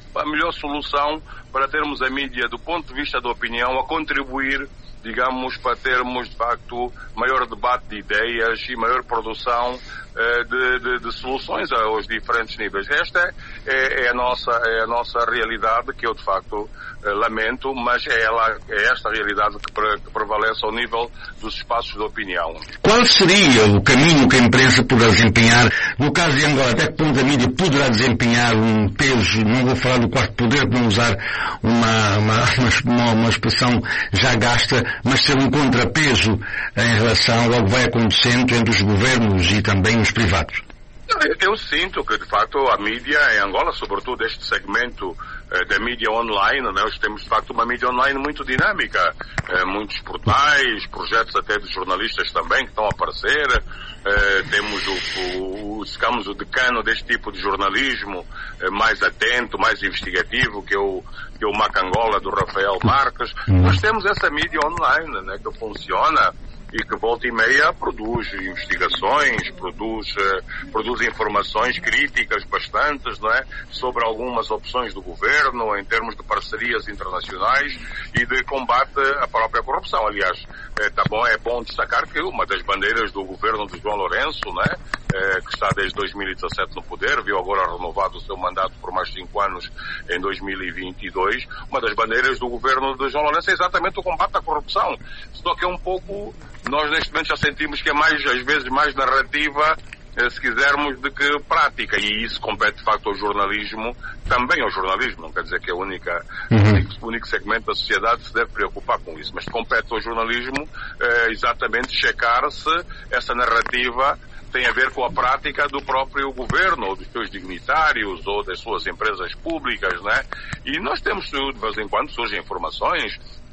a melhor solução para termos a mídia, do ponto de vista da opinião, a contribuir, digamos, para termos, de facto, maior debate de ideias e maior produção uh, de, de, de soluções aos diferentes níveis. Esta é, é, a, nossa, é a nossa realidade, que eu, de facto, uh, lamento, mas é, ela, é esta realidade que, pre, que prevalece ao nível dos espaços de opinião.
Qual seria o caminho que a imprensa poderá desempenhar? No caso de Angola, até que ponto a mídia poderá desempenhar um peso, não vou falar do quarto poder, para não usar uma, uma, uma, uma expressão já gasta, mas ser um contrapeso em relação ao que vai acontecendo entre os governos e também os privados?
Eu sinto que, de facto, a mídia em Angola, sobretudo este segmento eh, da mídia online, né, nós temos, de facto, uma mídia online muito dinâmica. Eh, muitos portais, projetos até de jornalistas também que estão a aparecer. Eh, temos o, o, digamos, o decano deste tipo de jornalismo eh, mais atento, mais investigativo, que é o, que é o Macangola, do Rafael Marques. Nós temos essa mídia online, né, que funciona e que volta e meia produz investigações, produz, uh, produz informações críticas bastantes, não é? Sobre algumas opções do governo em termos de parcerias internacionais e de combate à própria corrupção. Aliás, é, tá bom, é bom destacar que uma das bandeiras do governo de João Lourenço, não é? É, que está desde dois mil e dezassete no poder, viu agora renovado o seu mandato por mais cinco anos em dois mil e vinte e dois, uma das bandeiras do governo de João Lourenço é exatamente o combate à corrupção. Só que é um pouco, nós neste momento já sentimos que é mais, às vezes, mais narrativa, se quisermos, de que prática, e isso compete de facto ao jornalismo, também ao jornalismo, não quer dizer que é a única, uhum. o único segmento da sociedade se deve preocupar com isso, mas compete ao jornalismo eh, exatamente checar se essa narrativa tem a ver com a prática do próprio governo, ou dos seus dignitários, ou das suas empresas públicas, né? E nós temos, de vez em quando, surgem informações.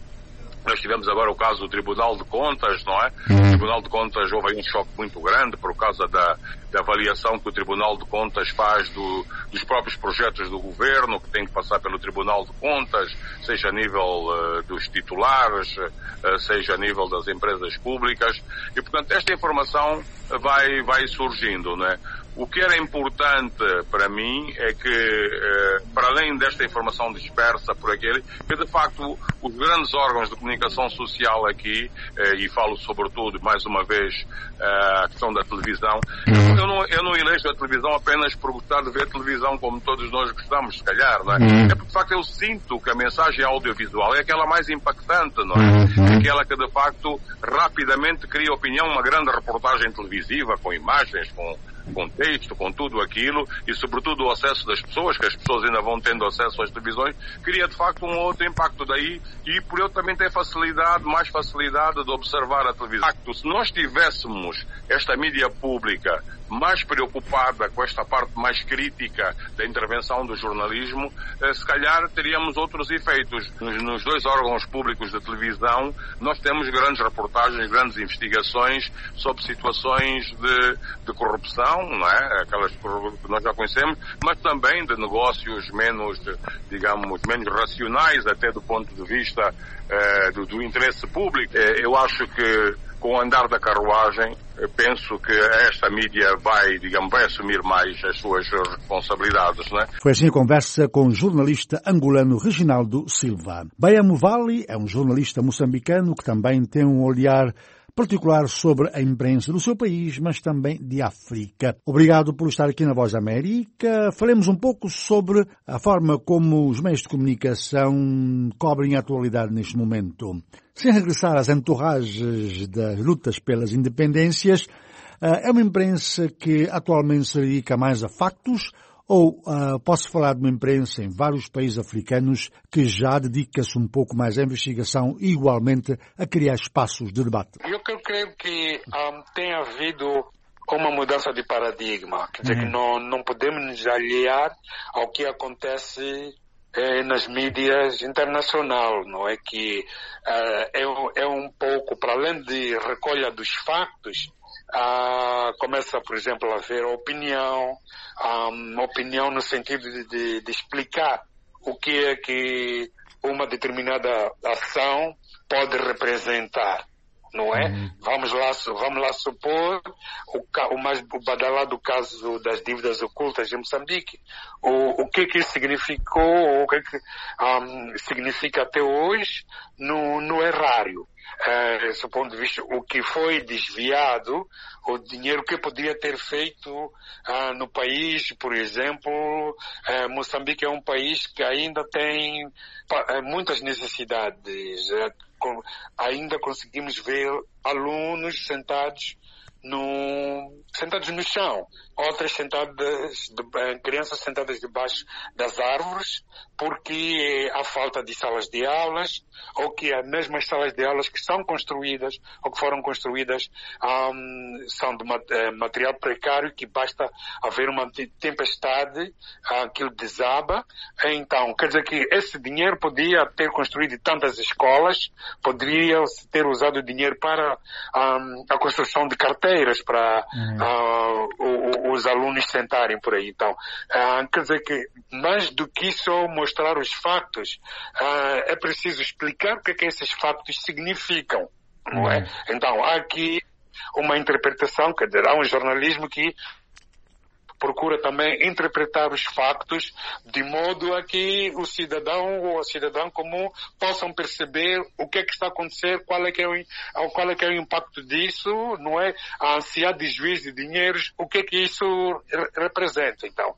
Nós tivemos agora o caso do Tribunal de Contas, não é? O Tribunal de Contas, houve aí um choque muito grande por causa da, da avaliação que o Tribunal de Contas faz do, dos próprios projetos do governo, que tem que passar pelo Tribunal de Contas, seja a nível uh, dos titulares, uh, seja a nível das empresas públicas. E, portanto, esta informação vai, vai surgindo, não é? O que era importante para mim é que, eh, para além desta informação dispersa por aquele, que de facto os grandes órgãos de comunicação social aqui, eh, e falo sobretudo, mais uma vez, eh, a questão da televisão, eu não, eu não elejo a televisão apenas por gostar de ver televisão como todos nós gostamos, se calhar, não é? É porque de facto eu sinto que a mensagem audiovisual é aquela mais impactante, não é? É aquela que de facto rapidamente cria opinião, uma grande reportagem televisiva, com imagens, com com texto, com tudo aquilo, e sobretudo o acesso das pessoas, que as pessoas ainda vão tendo acesso às televisões, cria de facto um outro impacto daí, e por eu também ter facilidade, mais facilidade de observar a televisão. Se nós tivéssemos esta mídia pública mais preocupada com esta parte mais crítica da intervenção do jornalismo, se calhar teríamos outros efeitos. Nos dois órgãos públicos de televisão, nós temos grandes reportagens, grandes investigações sobre situações de, de corrupção, não é? Aquelas que nós já conhecemos, mas também de negócios menos, digamos, menos racionais, até do ponto de vista eh, do, do interesse público. Eh, eu acho que com o andar da carruagem, penso que esta mídia vai, digamos, vai assumir mais as suas responsabilidades, não é?
Foi assim a conversa com o jornalista angolano Reginaldo Silva. Baya Muvali é um jornalista moçambicano que também tem um olhar particular sobre a imprensa do seu país, mas também de África. Obrigado por estar aqui na Voz da América. Falemos um pouco sobre a forma como os meios de comunicação cobrem a atualidade neste momento. Sem regressar às entorragens das lutas pelas independências, é uma imprensa que atualmente se dedica mais a factos, ou uh, posso falar de uma imprensa em vários países africanos que já dedica-se um pouco mais à investigação e igualmente a criar espaços de debate?
Eu creio que um, tem havido uma mudança de paradigma. Quer dizer, uhum. que não, não podemos nos aliar ao que acontece eh, nas mídias internacionais, não é? Que uh, é, é um pouco, para além de recolha dos factos, Uh, começa, por exemplo, a haver opinião, um, opinião no sentido de, de, de explicar o que é que uma determinada ação pode representar, não é? Uhum. Vamos lá, vamos lá supor o, o mais o badalado caso das dívidas ocultas em Moçambique. O, o que que significou, o que que um, significa até hoje no, no erário. Uh, do ponto de vista, o que foi desviado, o dinheiro que poderia ter feito uh, no país, por exemplo, uh, Moçambique é um país que ainda tem uh, muitas necessidades. Uh, com, ainda conseguimos ver alunos sentados no, sentados no chão, outras sentadas, de, crianças sentadas debaixo das árvores, porque há falta de salas de aulas, ou que as mesmas salas de aulas que são construídas, ou que foram construídas, um, são de material precário, que basta haver uma tempestade, aquilo desaba. Então, quer dizer que esse dinheiro podia ter construído tantas escolas, poderia ter usado o dinheiro para um, a construção de carteiras, para uhum. uh, o, o, os alunos sentarem por aí. Então, uh, quer dizer que, mais do que só mostrar os factos, uh, é preciso explicar o que é que esses factos significam, não é? Então, há aqui uma interpretação, quer dizer, há um jornalismo que procura também interpretar os factos de modo a que o cidadão ou a cidadã comum possam perceber o que é que está a acontecer, qual é que é o, qual é que é o impacto disso, não é? A ansiedade de juízo de dinheiros, o que é que isso representa. Então,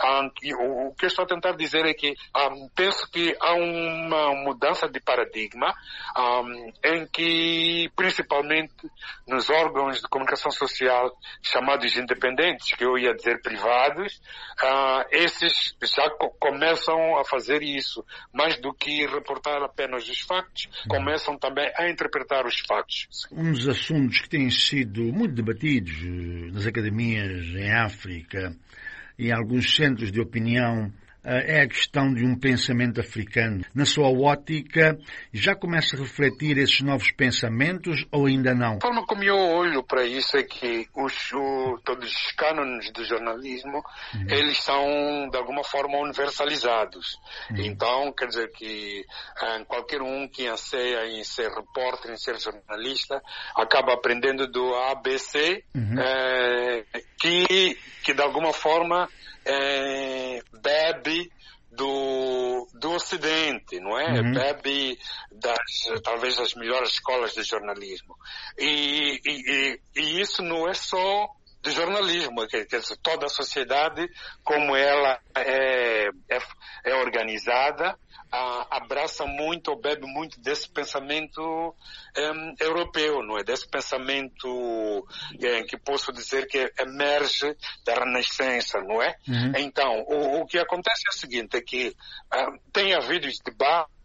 um, o que eu estou a tentar dizer é que um, penso que há uma mudança de paradigma um, em que, principalmente nos órgãos de comunicação social chamados independentes, que eu ia dizer privados, uh, esses já co começam a fazer isso. Mais do que reportar apenas os factos, começam também a interpretar os factos.
Um dos assuntos que têm sido muito debatidos nas academias em África e em alguns centros de opinião é a questão de um pensamento africano. Na sua ótica, já começa a refletir esses novos pensamentos ou ainda não?
A forma como eu olho para isso é que os, o, todos os cânones do jornalismo, uhum. eles são, de alguma forma, universalizados. Uhum. Então, quer dizer que um, qualquer um que anseia em ser repórter, em ser jornalista, acaba aprendendo do A B C, uhum. é, que, que, de alguma forma, É, bebe do, do Ocidente, não é? Uhum. Bebe das, talvez das melhores escolas de jornalismo. E, e, e isso não é só de jornalismo, quer dizer, toda a sociedade, como ela é, é, é organizada, Uh, abraça muito ou bebe muito desse pensamento um, europeu, não é? Desse pensamento um, que posso dizer que emerge da Renascença, não é? Uhum. Então, o, o que acontece é o seguinte, é que uh, tem havido debates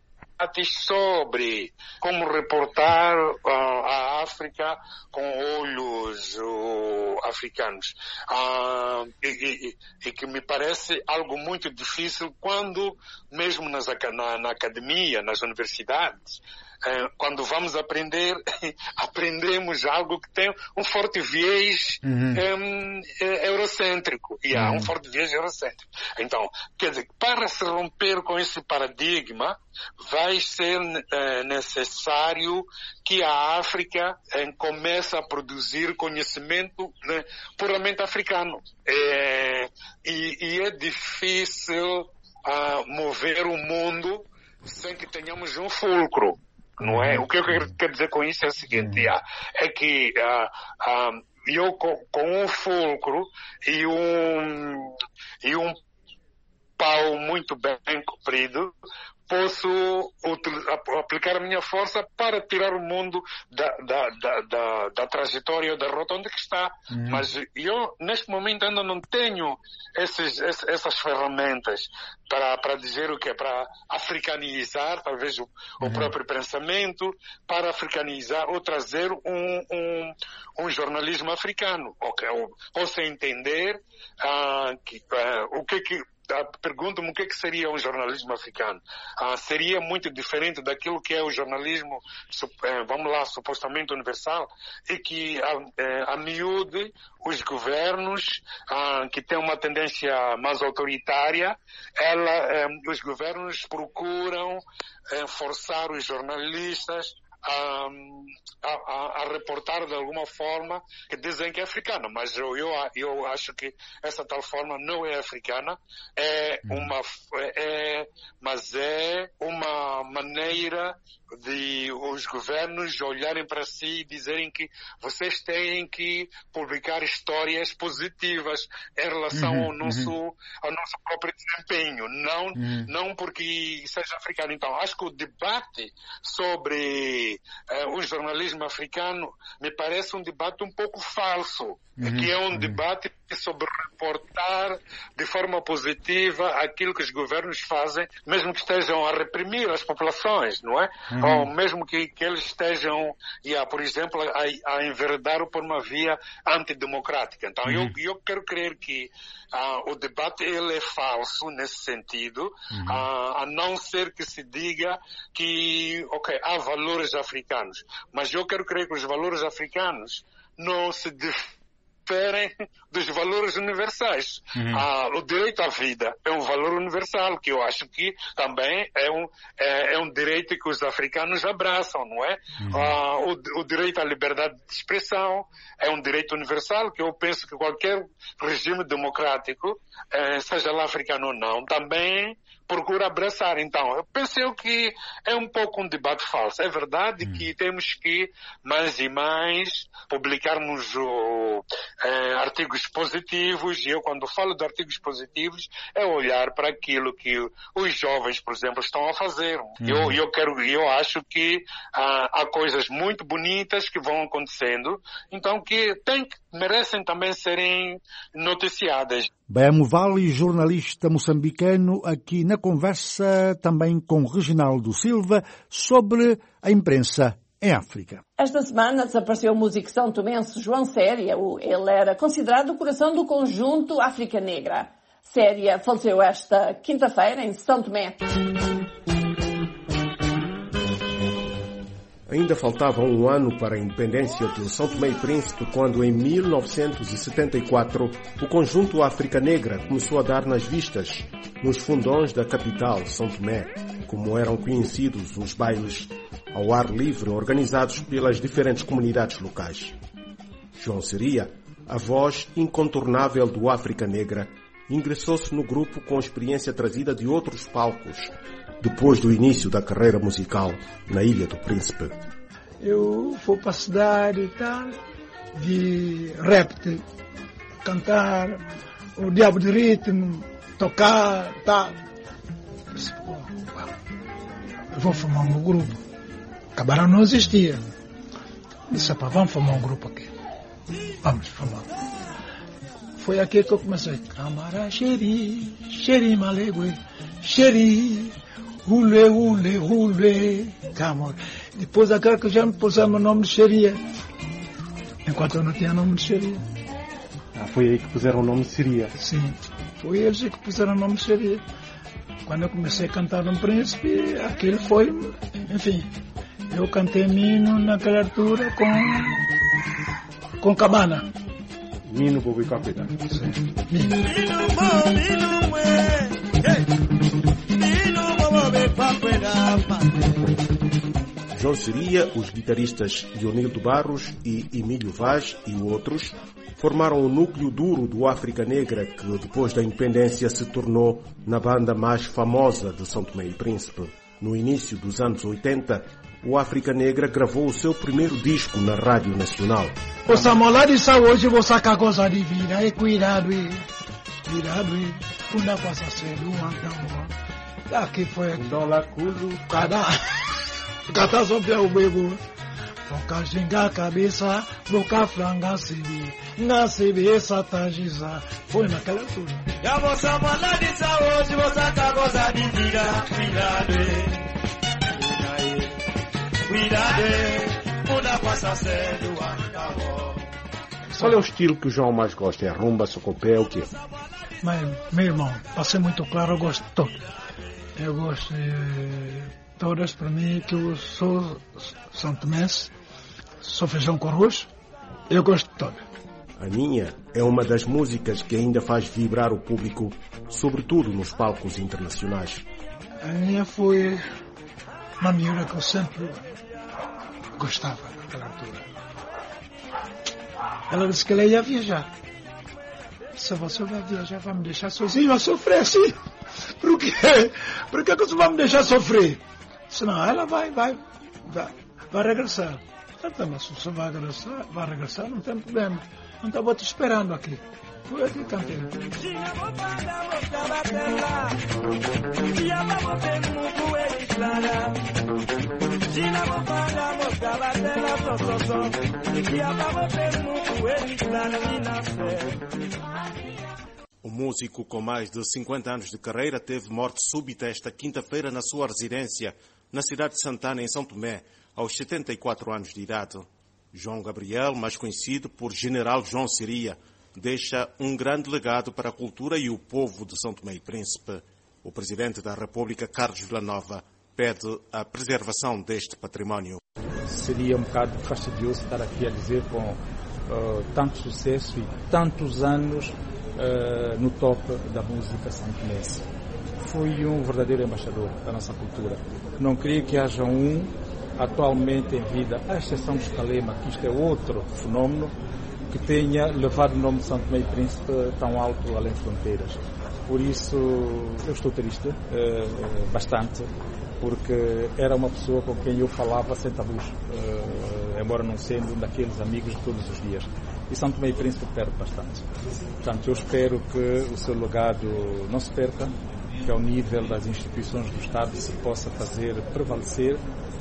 sobre como reportar uh, a África com olhos uh, africanos. Uh, e, e, e que me parece algo muito difícil quando, mesmo nas, na, na academia, nas universidades, Uh, quando vamos aprender, aprendemos algo que tem um forte viés uhum. um, eurocêntrico. E há uhum. um forte viés eurocêntrico. Então, quer dizer, para se romper com esse paradigma, vai ser uh, necessário que a África uh, comece a produzir conhecimento uh, puramente africano. É, e, e é difícil uh, mover o mundo sem que tenhamos um fulcro. Não é? O que eu quero dizer com isso é o seguinte, é que uh, uh, eu com, com um fulcro e um, e um pau muito bem comprido, posso aplicar a minha força para tirar o mundo da, da, da, da, da trajetória ou da rota onde que está. Uhum. Mas eu, neste momento, ainda não tenho esses, essas ferramentas para, para dizer o que é, para africanizar, talvez, o, uhum. o próprio pensamento, para africanizar ou trazer um, um, um jornalismo africano. Okay? Ou, ou se entender uh, que, uh, o que que pergunto-me o que, é que seria um jornalismo africano. Ah, seria muito diferente daquilo que é o jornalismo, vamos lá, supostamente universal, e que a, a miúde, os governos ah, que têm uma tendência mais autoritária, ela, eh, os governos procuram eh, forçar os jornalistas a, a, a reportar de alguma forma que dizem que é africana, mas eu, eu, eu acho que essa tal forma não é africana, é uma, é, mas é uma maneira de os governos olharem para si e dizerem que vocês têm que publicar histórias positivas em relação uhum, ao nosso uhum. ao nosso próprio desempenho, não uhum. não porque seja africano. Então acho que o debate sobre uh, o jornalismo africano me parece um debate um pouco falso, uhum, que é um uhum. debate sobre reportar de forma positiva aquilo que os governos fazem, mesmo que estejam a reprimir as populações, não é? Uhum. Ou mesmo que, que eles estejam, yeah, por exemplo, a, a enveredar por uma via antidemocrática. Então, uhum. eu, eu quero crer que uh, o debate ele é falso nesse sentido, uhum. uh, a não ser que se diga que, ok, há valores africanos, mas eu quero crer que os valores africanos não se diferem dos valores universais. Uhum. Ah, o direito à vida é um valor universal, que eu acho que também é um, é, é um direito que os africanos abraçam, não é? Uhum. Ah, o, o direito à liberdade de expressão é um direito universal, que eu penso que qualquer regime democrático, eh, seja lá africano ou não, também procura abraçar. Então, eu penso que é um pouco um debate falso. É verdade hum. que temos que mais e mais publicarmos o, eh, artigos positivos, e eu quando falo de artigos positivos é olhar para aquilo que os jovens, por exemplo, estão a fazer. Hum. Eu, eu, quero, eu acho que ah, há coisas muito bonitas que vão acontecendo, então que, tem, que merecem também serem noticiadas.
Bemo Vale, jornalista moçambicano, aqui na conversa também com Reginaldo Silva sobre a imprensa em África.
Esta semana desapareceu o músico são-tomense João Séria. Ele era considerado o coração do conjunto África Negra. Séria faleceu esta quinta-feira em São Tomé.
Ainda faltava um ano para a independência de São Tomé e Príncipe quando, em mil novecentos e setenta e quatro, o conjunto África Negra começou a dar nas vistas nos fundões da capital, São Tomé, como eram conhecidos os bailes ao ar livre organizados pelas diferentes comunidades locais. João Séria, a voz incontornável do África Negra, ingressou-se no grupo com experiência trazida de outros palcos, depois do início da carreira musical na Ilha do Príncipe.
Eu fui para a cidade e tal, de rap, cantar, o diabo de ritmo, tocar, tal. Eu vou formar um grupo. Cabarão não existia. Disse, pá, vamos formar um grupo aqui. Vamos formar. Foi aqui que eu comecei. Camara xeri, xeri malegue, xeri. Ule, ule, ule, camor. Depois aquela que já me puseram o nome de Xeria. Enquanto eu não tinha nome de Xeria.
Ah, foi aí que puseram o nome de Séria?
Sim, foi eles que puseram o nome de Xeria. Quando eu comecei a cantar no Príncipe, aquilo foi, enfim, eu cantei Mino naquela altura com, com Cabana.
Mino Bobo Capitão.
Sim, Mino.
João Séria, os guitarristas Leonildo Barros e Emílio Vaz e outros formaram o núcleo duro do África Negra, que depois da independência se tornou na banda mais famosa de São Tomé e Príncipe. No início dos anos oitenta, o África Negra gravou o seu primeiro disco na Rádio Nacional.
O Samola disse hoje vou sacar coisa de vida, e cuidado, e cuidado, e uma coisa séria, uma aqui foi
dólar culo,
cada cada sobre o bebo. Boca xinga a cabeça, boca franga sebi, na cabeça tajiza. Foi naquela altura.
Já vou Samola disse hoje vou sacar coisa de vida, cuidado, cuidado, uma coisa séria, uma
Qual é o estilo que o João mais gosta? É rumba, socopé, o quê?
Mas, meu irmão, para ser muito claro, eu gosto de todo. Eu gosto de todas, para mim, que eu sou santomense, sou feijão com arroz, eu gosto de todas.
A minha é uma das músicas que ainda faz vibrar o público, sobretudo nos palcos internacionais.
A minha foi uma miúda que eu sempre gostava naquela altura. Ela disse que ela ia viajar. Se você vai viajar, vai me deixar sozinho a sofrer assim. Por quê? Por que você vai me deixar sofrer? Senão ela vai, vai, vai, vai regressar. Então, mas se você vai regressar, vai regressar, não tem problema. Então eu vou te esperando aqui. Fui aqui, cantei.
O músico com mais de cinquenta anos de carreira teve morte súbita esta quinta-feira na sua residência, na cidade de Santana, em São Tomé, aos setenta e quatro anos de idade. João Gabriel, mais conhecido por General João Seria, deixa um grande legado para a cultura e o povo de São Tomé e Príncipe. O Presidente da República, Carlos Villanova, pede a preservação deste património.
Seria um bocado fastidioso estar aqui a dizer com uh, tanto sucesso e tantos anos uh, no top da música santomense. Foi um verdadeiro embaixador da nossa cultura. Não creio que haja um atualmente em vida, à exceção de Escalema, que isto é outro fenómeno, que tenha levado o nome de São Tomé e Príncipe tão alto além de fronteiras. Por isso, eu estou triste, uh, bastante, porque era uma pessoa com quem eu falava sem tabus, uh, embora não sendo um daqueles amigos de todos os dias. E São Tomé e Príncipe perde bastante. Portanto, eu espero que o seu legado não se perca, que ao nível das instituições do Estado se possa fazer prevalecer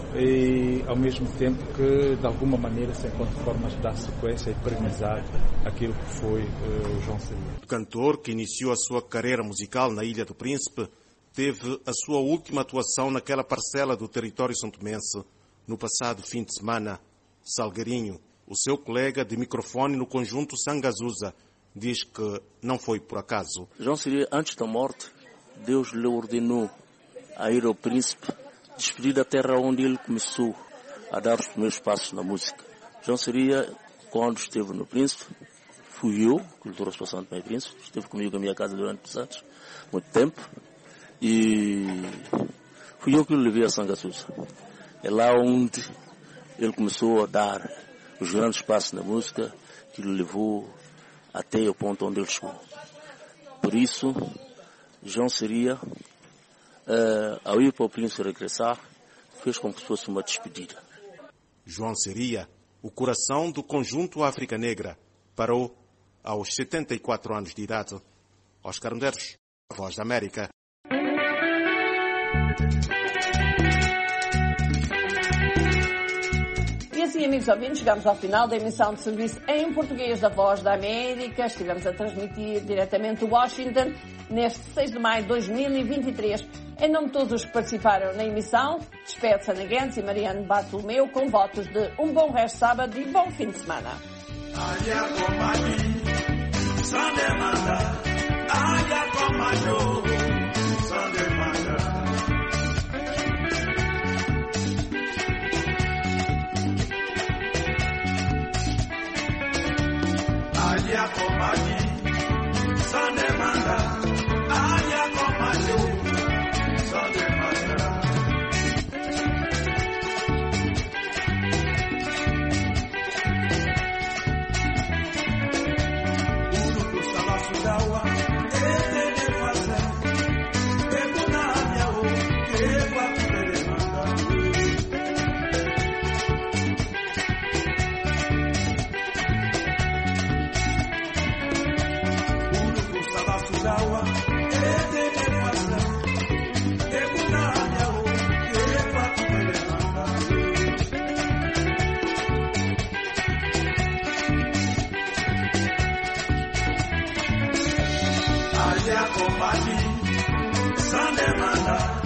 e, ao mesmo tempo, que de alguma maneira se encontre formas de dar sequência e perenizar aquilo que foi uh, João Seria.
O cantor, que iniciou a sua carreira musical na Ilha do Príncipe, teve a sua última atuação naquela parcela do território santomense no passado fim de semana. Salgueirinho, o seu colega de microfone no conjunto Sangazusa, diz que não foi por acaso.
João Seria, antes da morte, Deus lhe ordenou a ir ao Príncipe, despedir da terra onde ele começou a dar os primeiros passos na música. João Seria, quando esteve no Príncipe, fui eu que lhe trouxe para São Tomé e Príncipe, esteve comigo na minha casa durante anos, muito tempo, e fui eu que lhe levei a Sangazusa. É lá onde ele começou a dar os grandes passos na música, que lhe levou até o ponto onde ele chegou. Por isso, João Seria, uh, ao ir para o Príncipe regressar, fez como se fosse uma despedida.
João Seria, o coração do conjunto África Negra, parou aos setenta e quatro anos de idade. Oscar Medeiros, Voz da América.
E assim, amigos ouvintes, chegamos ao final da emissão de serviço em português da Voz da América. Estivemos a transmitir diretamente de Washington neste seis de maio de dois mil e vinte e três. Em nome de todos os que participaram na emissão, despede-se Ana Guentes e Mariano Bartolomeu com votos de um bom resto de sábado e bom fim de semana.
Alia komadi, sande manda. Alia komadi, sande manda. Ulu kusala sudawa, ete ne fasa. Ekuna alia o, ekwa kubele manda. Dawa, ete ne fasa, ekuna nyao, ekwa kubele manda. Alia komadi, sande manda.